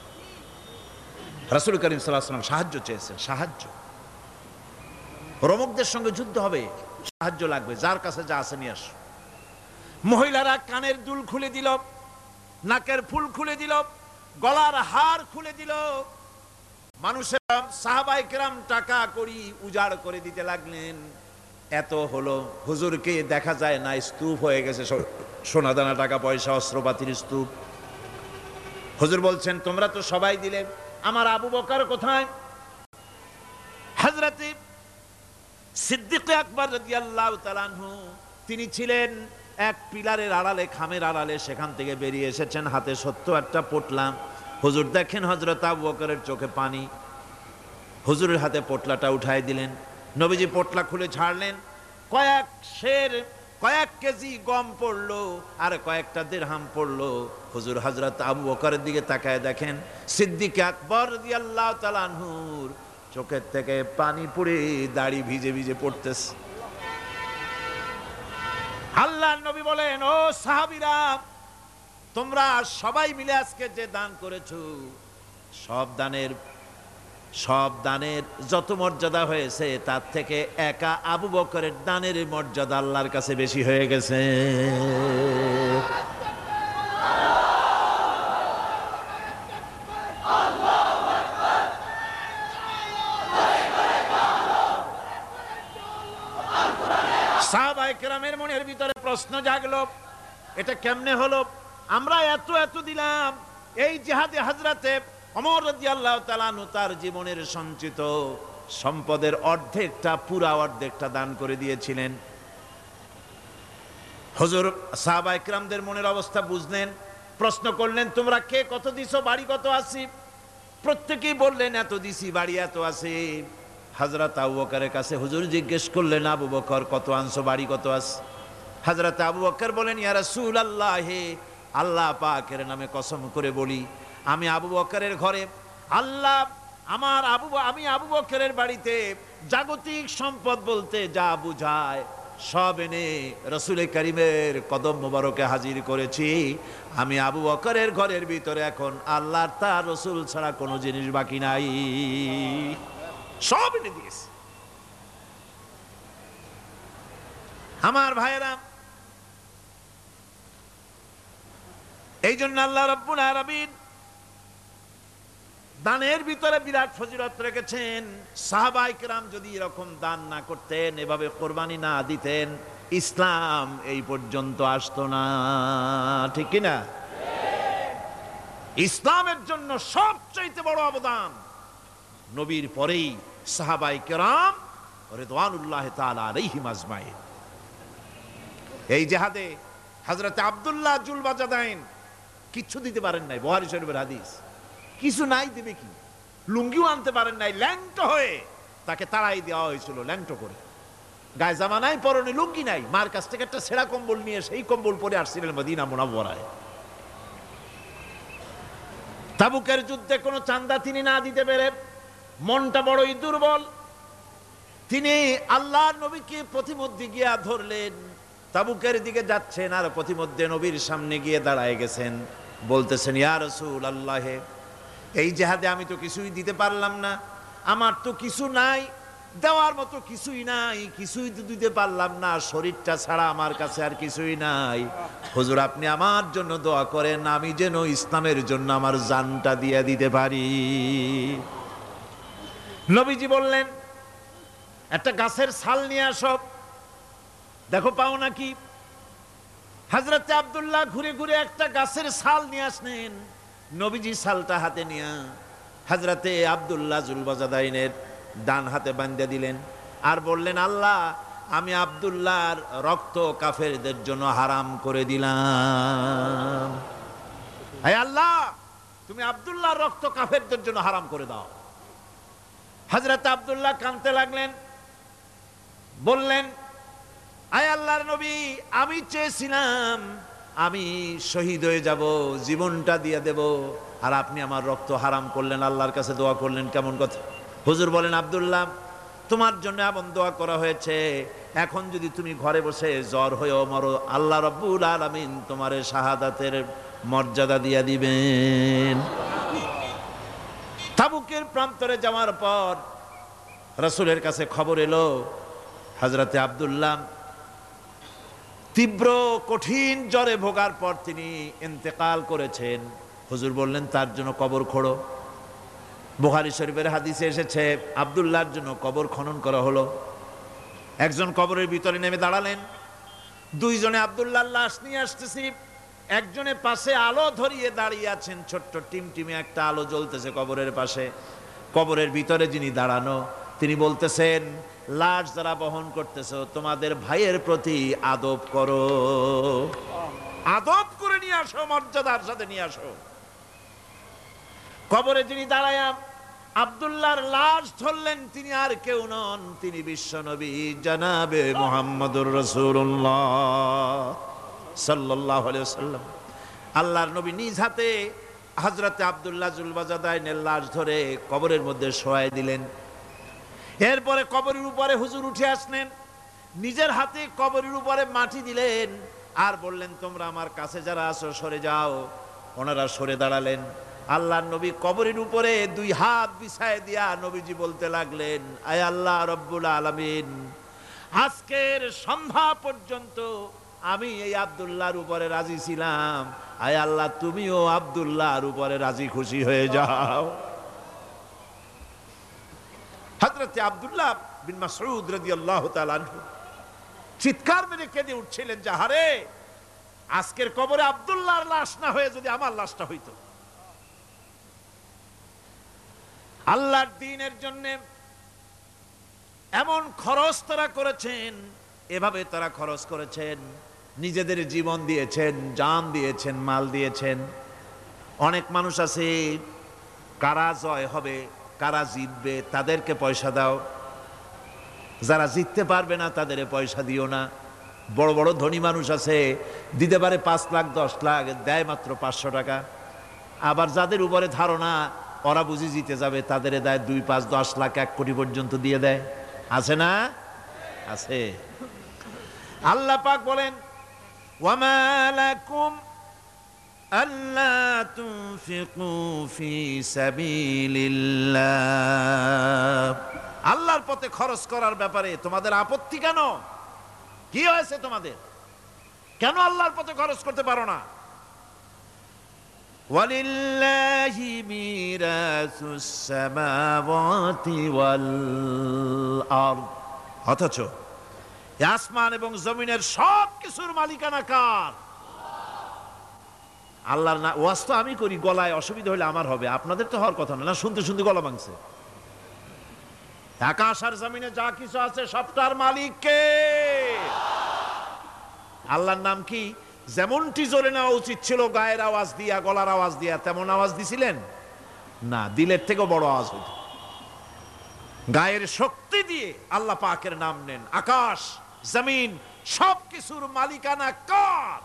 রাসূল করিম সাল্লাল্লাহু আলাইহি ওয়াসাল্লাম সাহায্য চেয়েছেন, সাহায্য। রোমকদের সঙ্গে যুদ্ধ হবে, সাহায্য লাগবে, যার কাছে যা আছে নিয়ে আস। মহিলারা কানের দুল খুলে দিল, নাকের ফুল খুলে দিল, গলার হার খুলে দিল। মানুষেরা সাহাবায়ে কেরাম টাকা করি উজাড় করে দিতে লাগলেন। এত হলো, হুজুরকে দেখা যায় না, স্তূপ হয়ে গেছে, সোনাদানা টাকা পয়সা অস্ত্রপাতির স্তূপ। হুজুর বলছেন তোমরা তো সবাই দিলে, আমার আবু বকর কোথায়? হযরত সিদ্দিক আকবর রাদিয়াল্লাহু তাআলা আনহু তিনি ছিলেন এক পিলারের আড়ালে, খামের আড়ালে, সেখান থেকে বেরিয়ে এসেছেন, হাতে 70টা পোটলা। হুজুর দেখেন হযরত আবু বকরের চোখে পানি। হুজুরের হাতে পোটলাটা উঠাই দিলেন। নবীজি পোটলা খুলে ছাড়লেন, কয়েক সের, কয়েক কেজি গম পড়লো আর কয়েকটা দিরহাম পড়লো। হুজুর হযরত আবু বকরের দিকে তাকায় দেখেন সিদ্দিক আকবর রাদিয়াল্লাহু তাআলা আনহুর চোখের থেকে পানি পড়ে দাড়ি ভিজে ভিজে পড়তেছে। আল্লাহর নবী বলেন, ও সাহাবীরা, তোমরা সবাই মিলে আজকে যে দান করেছো, সব দানের যত মর্যাদা হয়েছে তার থেকে একা আবু বকরের দানের মর্যাদা আল্লাহর কাছে বেশি হয়ে গেছে। সাহাবায়ে কেরামের মনের ভিতরে প্রশ্ন জাগলো, এটা কেমনে হলো? আমরা এত এত দিলাম। এই জিহাদে হযরতে ওমর রাদিয়াল্লাহু তাআলা আনহু তার জীবনের সঞ্চিত সম্পদের অর্ধেকটা, পুরা অর্ধেকটা দান করে দিয়েছিলেন। হুজুর সাহাবায়ে কেরামদের মনের অবস্থা বুঝলেন, প্রশ্ন করলেন তোমরা কে কত দিছো, বাড়ি কত আছে? প্রত্যেকেই বললেন এত দিছি, বাড়ি এত আছে। হযরত আবু বকরের কাছে হুজুর জিজ্ঞেস করলেন, আবু বকর কত আনছো, বাড়ি কত আছে? হযরত আবু বকর বলেন, ইয়া রাসূলুল্লাহ, হে আল্লাহ পাকের নামে কসম করে বলি, আমি আবু বকরের ঘরে আল্লাহ আমি আবু বকরের বাড়িতে জাগতিক সম্পদ বলতে যা বুঝায় সব এনে রাসূল করিমের কদম মোবারকে হাজির করেছি। আমি আবু বকরের ঘরের ভিতরে এখন আল্লাহর তার রাসূল ছাড়া কোনো জিনিস বাকি নাই, সব এনে দিয়েছি। আমার ভাইয়েরা, এই জন্য আল্লাহ রাব্বুল আলামিন দানের ভিতরে বিরাট ফজিলত রেখেছেন। সাহাবায়ে কেরাম যদি এরকম দান না করতেন, এভাবে কোরবানি না দিতেন, ইসলাম এই পর্যন্ত আসতো না। ঠিক কি না? ইসলামের জন্য সবচেয়ে বড় অবদান নবীর পরেই সাহাবায়ে কেরাম রিদওয়ানুল্লাহি তাআলা আলাইহিম আজমাইন। এই জিহাদে হযরত আব্দুল্লাহ জুলবাজাদাইন কিচ্ছু দিতে পারেন নাই, বুখারী শরীফের হাদিস। কিছু নাই, দেবে কি? লুঙ্গিও আনতে পারেন নাই, ল্যাংটো হয়ে তাকে তাড়াই দেওয়া হয়েছিল, ল্যাংটো করে। গায়ে জামা নাই, পরনে লুঙ্গি নাই, মার কাছ থেকে একটা ছেঁড়া কম্বল নিয়ে সেই কম্বল পরে আসছিলেন মদিনা মুনাওয়ারায়। তাবুকের যুদ্ধে কোনো চাঁদা তিনি না দিতে পেরে মনটা বড়ই দুর্বল। তিনি আল্লাহর নবীকে প্রতিমধ্যে গিয়া ধরলেন, তাবুকের দিকে যাচ্ছেন আর প্রতিমধ্যে নবীর সামনে গিয়ে দাঁড়ায় গেছেন, বলতেছেন, ইয়া রাসূলুল্লাহ, এই জিহাদে আমি তো কিছুই দিতে পারলাম না, আমার তো কিছু নাই, দেওয়ার মতো কিছুই নাই, কিছুই তো দিতে পারলাম না, শরীরটা ছাড়া আমার কাছে আর কিছুই নাই। হুজুর আপনি আমার জন্য দোয়া করেন, আমি যেন ইসলামের জন্য আমার জানটা দিয়ে দিতে পারি। নবীজি বললেন, একটা গাছের ছাল নিয়ে আসো। দেখো পাও নাকি। হযরত আব্দুল্লাহ ঘুরে ঘুরে একটা গাছের ছাল নিয়ে আসলেন, নবীজি ছালটা হাতে নিয়ে হযরতে আব্দুল্লাহ জুলবাজাদাইনের ডান হাতে বাঁধে দিলেন আর বললেন, আল্লাহ আমি আব্দুল্লাহর রক্ত কাফেরদের জন্য হারাম করে দিলাম। হে আল্লাহ, তুমি আব্দুল্লাহর রক্ত কাফেরদের জন্য হারাম করে দাও। হযরত আব্দুল্লাহ কাঁদতে লাগলেন, বললেন, আয় আল্লাহর নবী, আমি চেয়েছিলাম আমি শহীদ হয়ে যাব, জীবনটা দিয়ে দেব, আর আপনি আমার রক্ত হারাম করলেন, আল্লাহর কাছে দোয়া করলেন, কেমন কথা। হুজুর বলেন, আব্দুল্লাহ তোমার জন্য এমন দোয়া করা হয়েছে, এখন যদি তুমি ঘরে বসে জ্বর হয়েও মরো, আল্লাহ রাব্বুল আলামিন তোমার শাহাদাতের মর্যাদা দিয়ে দিবেন। তাবুকের প্রান্তরে যাওয়ার পর রাসূলের কাছে খবর এলো, হযরতে আব্দুল্লাহ তীব্র কঠিন জ্বরে ভোগার পর তিনি ইন্তেকাল করেছেন। হুজুর বললেন, তার জন্য কবর খোঁড়ো। বুখারী শরীফের হাদিসে এসেছে, আব্দুল্লাহর জন্য কবর খনন করা হলো। একজন কবরের ভিতরে নেমে দাঁড়ালেন, দুইজনে আব্দুল্লাহর লাশ নিয়ে আসতেছি, একজনের পাশে আলো ধরিয়ে দাঁড়িয়ে আছেন, ছোট্ট টিমটিমে একটা আলো জ্বলতেছে কবরের পাশে। কবরের ভিতরে যিনি দাঁড়ানো, তিনি বলতেছেন, লাশ যারা বহন করতেছো তোমাদের ভাইয়ের প্রতি আদব করো, আদব করে নিয়ে আসো, মর্যাদার সাথে নিয়ে আসো। কবরে যিনি দাঁড়ায়া আব্দুল্লাহর লাশ ধরলেন, তিনি আর কেউ নন, তিনি বিশ্বনবী জনাবে মুহাম্মদুর রাসূলুল্লাহ সাল্লাল্লাহু আলাইহি ওয়াসাল্লাম। আল্লাহর নবী নিজ হাতে হযরতে আব্দুল্লাহ জুলবাজাদাইনের লাশ ধরে কবরের মধ্যে শোয়াই দিলেন। এরপরে কবরের উপরে হুজুর উঠে আসলেন, নিজের হাতে কবরের উপরে মাটি দিলেন আর বললেন, তোমরা আমার কাছে যারা আছো সরে যাও। ওনারা সরে দাঁড়ালেন। আল্লাহর নবী কবরের উপরে দুই হাত বিছায় দিয়া নবীজি বলতে লাগলেন, আয় আল্লাহ রব্বুল আলামিন, আজকের সন্ধ্যা পর্যন্ত আমি এই আব্দুল্লাহর উপরে রাজি ছিলাম, আয় আল্লাহ তুমিও আব্দুল্লাহর উপরে রাজি খুশি হয়ে যাও। হযরত আব্দুল্লাহ বিন মাসউদ রাদিয়াল্লাহু তাআলা আনহু চিৎকার মেরে কেঁদে উঠছিলেন, যে হারে, আজকের কবরে আব্দুল্লাহর লাশ না হয়ে যদি আমার লাশটা হইতো। আল্লাহর দ্বীনের জন্য এমন খরচ তারা করেছেন, এভাবে তারা খরচ করেছেন, নিজেদের জীবন দিয়েছেন, জান দিয়েছেন, মাল দিয়েছেন। অনেক মানুষ আছে, কারা জয় হবে, কারা জিতবে, তাদেরকে পয়সা দাও, যারা জিততে পারবে না তাদের পয়সা দিও না। বড় বড় ধনী মানুষ আছে, দিতে পারে 5 লাখ 10 লাখ, দেয় মাত্র 500 টাকা। আবার যাদের উপরে ধারণা ওরা বুঝি জিতে যাবে, তাদের দেয় 2, 5, 10 লাখ, 1 কোটি পর্যন্ত দিয়ে দেয়। আছে না? আছে। আল্লাহ পাক বলেন, ওয়ামা লাকুম আল্লা তুনফিকু ফি সাবিলিল্লাহ, আল্লাহর পথে খরচ করার ব্যাপারে তোমাদের আপত্তি কেন? কি হয়েছে তোমাদের? কেন আল্লাহর পথে খরচ করতে পারো না? ওয়ালিল্লাহি মিরাসুস সামাওয়াতি ওয়াল আরদ, অথচ আসমান এবং জমিনের সব কিছুর মালিকানা কার? আল্লাহর না। ওয়াজ তো আমি করি, গলায় অসুবিধা হলে আমার হবে, আপনাদের তো হওয়ার কথা না। শুনতে শুনতে গলা ভাঙছে। আকাশ আর জমিনে যা কিছু আছে সবটার মালিক কে? আল্লাহর নাম কি? যেমনটি জোরে নেওয়া উচিত ছিল গায়ের আওয়াজ দিয়া, গলার আওয়াজ দিয়া, তেমন আওয়াজ দিছিলেন না, দিলের থেকেও বড় আওয়াজ হইত। গায়ের শক্তি দিয়ে আল্লাহ পাকের নাম নেন। আকাশ জমিন সবকিছুর মালিকানা কার?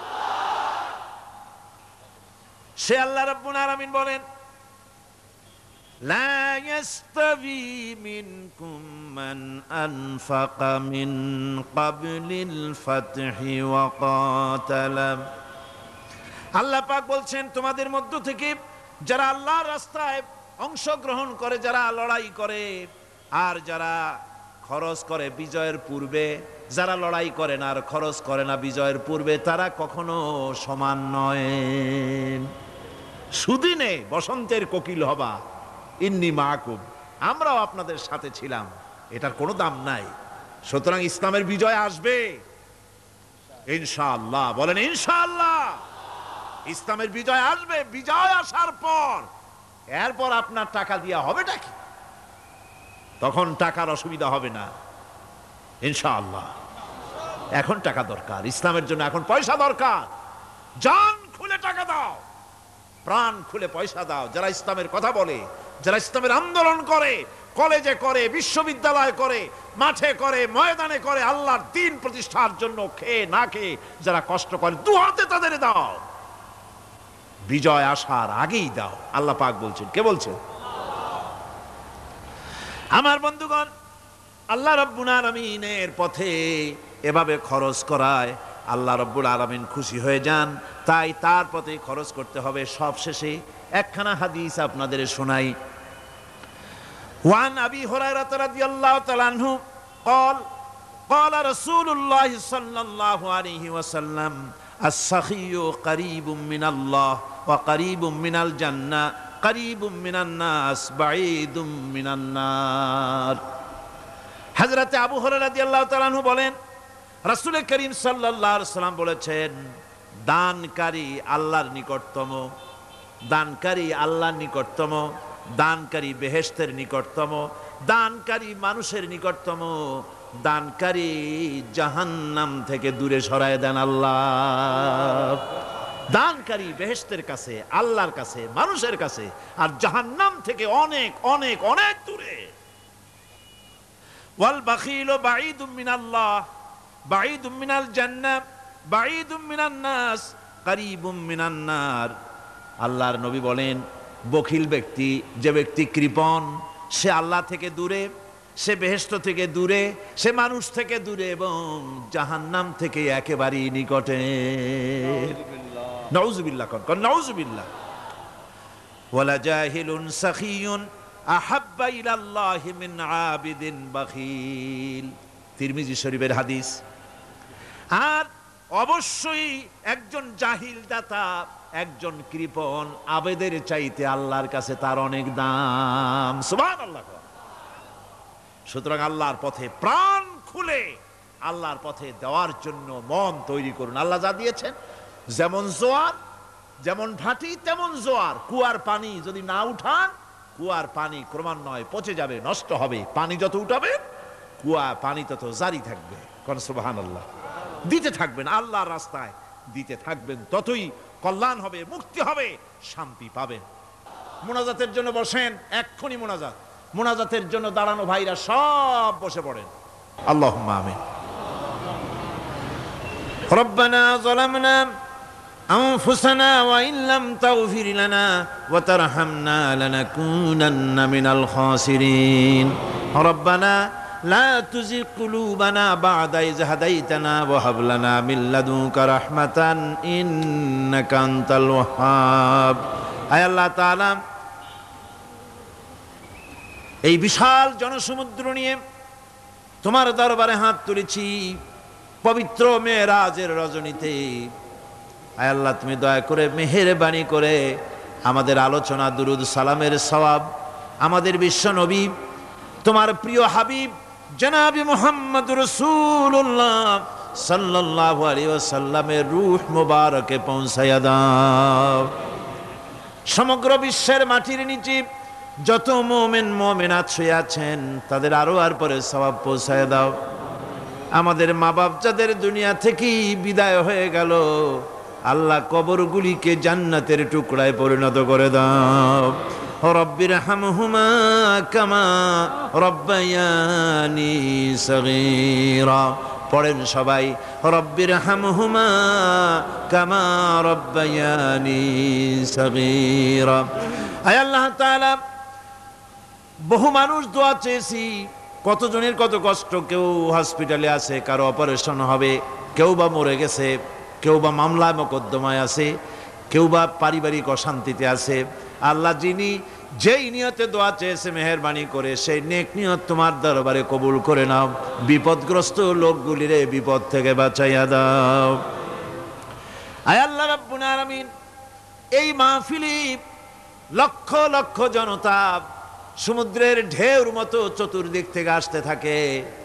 সে আল্লাহ রাব্বুল আলামিন বলেন, লা ইয়াস্তাবি মিনকুম মান আনফাকা মিন ক্বাবলিল ফাতহি ওয়া ক্বাতালা। আল্লাহ পাক বলছেন, তোমাদের মধ্য থেকে যারা আল্লাহর রাস্তায় অংশগ্রহণ করে, যারা লড়াই করে, আর যারা খরচ করে বিজয়ের পূর্বে, যারা লড়াই করে না আর খরচ করে না বিজয়ের পূর্বে, তারা কখনো সমান নয়। সুদিনে বসন্তের কোকিল হবা, ইন্নী মাকুম, আমরাও আপনাদের সাথে ছিলাম, এটার কোনো দাম নাই। সুতরাং ইসলামের বিজয় আসবে, ইনশাআল্লাহ বলেন ইনশাআল্লাহ। ইসলামের বিজয় আসবে, বিজয় আসার পর এরপর আপনার টাকা দিয়া হবেটা কি? তখন টাকার অসুবিধা হবে না ইনশাআল্লাহ। এখন টাকা দরকার, ইসলামের জন্য এখন পয়সা দরকার। জান খুলে টাকা দাও, প্রাণ খুলে পয়সা দাও। যারা ইসলামের কথা বলে, যারা ইসলামের আন্দোলন করে, কলেজে করে, বিশ্ববিদ্যালয় করে, মাঠে করে, ময়দানে করে, আল্লাহর দ্বীন প্রতিষ্ঠার জন্য খেয়ে না খেয়ে যারা কষ্ট করে, দু হাতে তাদের দাও। বিজয় আসার আগেই দাও। আল্লাহ পাক বলছেন। কে বলছেন? আমার বন্ধুগণ, আল্লাহ রাব্বুল আলামিনের পথে এভাবে খরচ করায় আল্লাহ রাব্বুল আলামিন খুশি হয়ে যান, তাই তার পথে খরচ করতে হবে। সব শেষে একখানা হাদিস আপনাদের শোনাই। ওয়ান আবি হুরায়রা রাদিয়াল্লাহু তাআলা আনহু قال قال رسول الله صلى الله عليه وسلم السخي قريب من الله وقريب من الجنة قريب من الناس بعيد من النار। হযরত আবু হুরায়রা রাদিয়াল্লাহু তাআলা আনহু বলেন, রাসূল করিম সাল্লাল্লাহু আলাইহি ওয়াসাল্লাম বলেছেন, দানকারী আল্লাহর নিকটতম, দানকারী আল্লাহর নিকটতম, দানকারী বেহেশতের নিকটতম, দানকারী মানুষের নিকটতম, দানকারী জাহান্নাম থেকে দূরে সরায় দেন আল্লাহ। দানকারী বেহেশতের কাছে, আল্লাহর কাছে, মানুষের কাছে, আর জাহান্নাম থেকে অনেক অনেক অনেক দূরে। ওয়াল বাখিলু বাঈদুম মিনাল্লাহ বাঈদুম মিনাল জান্নাহ বাঈদুম মিনান নাস কারীবুম মিনান নার। আল্লাহর নবী বলেন, বখিল ব্যক্তি, যে ব্যক্তি কৃপণ, সে আল্লাহ থেকে দূরে, সে বেহেশত থেকে দূরে, সে মানুষ থেকে দূরে এবং জাহান্নাম থেকে একেবারেই নিকটে। নাউযুবিল্লাহ কোন নাউযুবিল্লাহ। ওয়ালা জাহিলুন সাখিয়ুন আহাব্বা ইলাল্লাহি মিন আবিদিন বাখিল। তিরমিজি শরীফের হাদিস। আর অবশ্যই একজন জাহিল দাতা, একজন কৃপণ আবেদের চাইতে আল্লাহর কাছে তার অনেক দাম। সুবহানাল্লাহ। সুতরাং আল্লাহর পথে প্রাণ খুলে আল্লাহর পথে দেওয়ার জন্য মন তৈরি করুন। আল্লাহ যা দিয়েছেন, যেমন জোয়ার, যেমন ভাটি তেমন জোয়ার। কুয়ার পানি যদি না উঠান, কুয়ার পানি ক্রমান্বয়ে পচে যাবে, নষ্ট হবে। পানি যত উঠাবে, কুয়া পানি তত জারি থাকবে। কোন সুবহানাল্লাহ। দিতে থাকবেন আল্লাহর রাস্তায়, দিতে থাকবেন, ততই কল্যাণ হবে, মুক্তি হবে, শান্তি পাবেন। মোনাজাতের জন্য বসেন, এক্ষুনি মোনাজাত। মোনাজাতের জন্য দাঁড়ানো ভাইরা সব বসে পড়েন। আল্লাহুম্মা আমিন। রব্বানা যালামনা আনফুসানা ওয়া ইন লাম তাগফির লানা ওয়া তারহামনা লানাকুনান্না মিনাল খাসিরিন। রব্বানা লা তুযিগ কুলুবানা বা'দা ইয হাদাইতানা ওয়া হাব লানা মিন লাদুনকা রাহমাতান ইন্নাকা আনতাল ওয়াহ্হাব। আয় আল্লাহ তাআলা, এই বিশাল জনসমুদ্র নিয়ে তোমার দরবারে হাত তুলেছি পবিত্র মেরাজের রজনীতে। আয় আল্লাহ, তুমি দয়া করে মেহেরবানি করে আমাদের আলোচনা, দুরুদ সালামের সওয়াব আমাদের বিশ্ব নবী, তোমার প্রিয় হাবিব জনাবে মুহাম্মদ রাসূলুল্লাহ সাল্লাল্লাহু আলাইহি ওয়াসাল্লামের রূহ মুবারকে পৌঁছায়া দাও। সমগ্র বিশ্বের মাটির নিচে যত মুমিন মুমিনাত শুয়ে আছেন, তাদের আরো আর পরে সওয়াব পৌঁছায় দাও। আমাদের মা বাপ যাদের দুনিয়া থেকেই বিদায় হয়ে গেল, আল্লাহ কবরগুলিকে জান্নাতের টুকরায় পরিণত করে দাও। রব্বির হামহুমা কামা রব্বায়ানি সগীরা। পড়েন সবাই, রব্বির হামহুমা কামা রব্বায়ানি সগীরা। আয় আল্লাহ তাআলা, বহু মানুষ দোয়া চেয়েছি, কতজনের কত কষ্ট। কেউ হসপিটালে আছে, কারো অপারেশন হবে, কেউ বা মরে গেছে, কেউ বা মামলায় মোকদ্দমায় আছে, কেউ বা পারিবারিক অশান্তিতে আছে। আল্লাহ, যিনি যেই নিয়তে দোয়া চেয়েছে মেহেরবানি করে সেই নেক নিয়ত তোমার দরবারে কবুল করে নাও। বিপদগ্রস্ত লোকগুলিরে বিপদ থেকে বাঁচাইয়া দাও। আয় আল্লাহ রাব্বুল আলামিন, এই মাহফিলে লক্ষ লক্ষ জনতা সমুদ্রের ঢেউর মতো চতুর্দিক থেকে আসতে থাকে।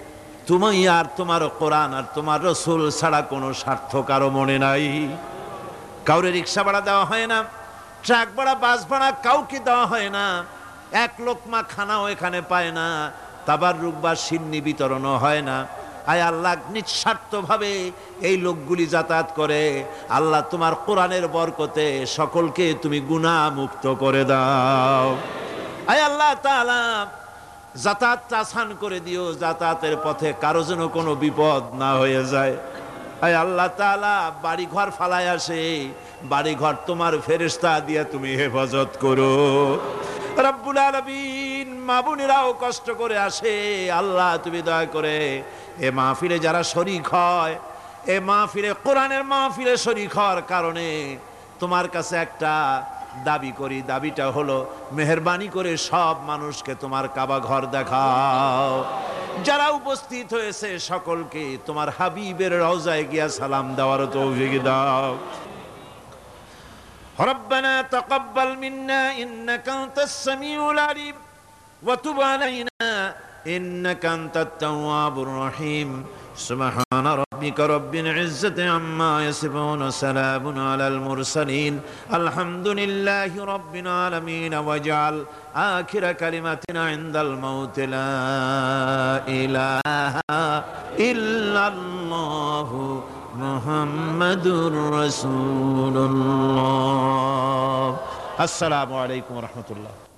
তুমি আর তোমার কোরআন আর তোমার রসুল ছাড়া কোনো স্বার্থ কারো মনে নাই। কাউরে রিক্সা ভাড়া দেওয়া হয় না, ট্রাক ভাড়া, বাস ভাড়া কাউকে দেওয়া হয় না, এক লোকমা খানাও এখানে পায় না, তাবাররুক বা সিন্নি বিতরণও হয় না। আয় আল্লাহ, নিঃস্বার্থভাবে এই লোকগুলি যাতায়াত করে। আল্লাহ তোমার কোরআনের বরকতে সকলকে তুমি গুনাহ মুক্ত করে দাও। আয় আল্লাহ তাআলা, যাতায়াতটা আসান করে দিও, যাতায়াতের পথে কারো যেন কোনো বিপদ না হয়ে যায়। আয় আল্লাহ তাআলা, বাড়ি ঘর ফালায় আসে, বাড়ি ঘর তোমার ফেরেশতা দিয়ে তুমি হেফাজত করো। রব্বুল আলামিন, মা বোনেরাও কষ্ট করে আসে, আল্লাহ তুমি দয়া করে এ মাহফিলে যারা শরীক হয়, এ মাহফিলে, কোরআনের মাহফিলে শরীক হওয়ার কারণে তোমার কাছে একটা দাবি করি। দাবিটা হলো, মেহেরবানি করে সব মানুষকে তোমার কাবা ঘর দেখাও। যারা উপস্থিত হয়েছে সকলকে তোমার হাবিবের রওজায় গিয়া সালাম দেওয়ার তৌফিক দাও। রব্বানা তাকাব্বাল মিন্না ইন্নাকা আনতাস সামিউল আলিম ওয়া তুব আলাইনা ইন্নাকা আনতাত তাওয়াবুর রহিম। সুবহানা রাব্বিকা রাব্বিল ইজ্জাতি আম্মা ইয়াসিফুন ওয়া সালামুন আলাল মুরসালিন আলহামদুলিল্লাহি রাব্বিল আলামিন। ওয়াজআল আখিরা কালিমাতিনা ইনদাল মাউত লা ইলাহা ইল্লাল্লাহু মুহাম্মাদুর রাসূলুল্লাহ। আসসালামু আলাইকুম ওয়া রাহমাতুল্লাহ।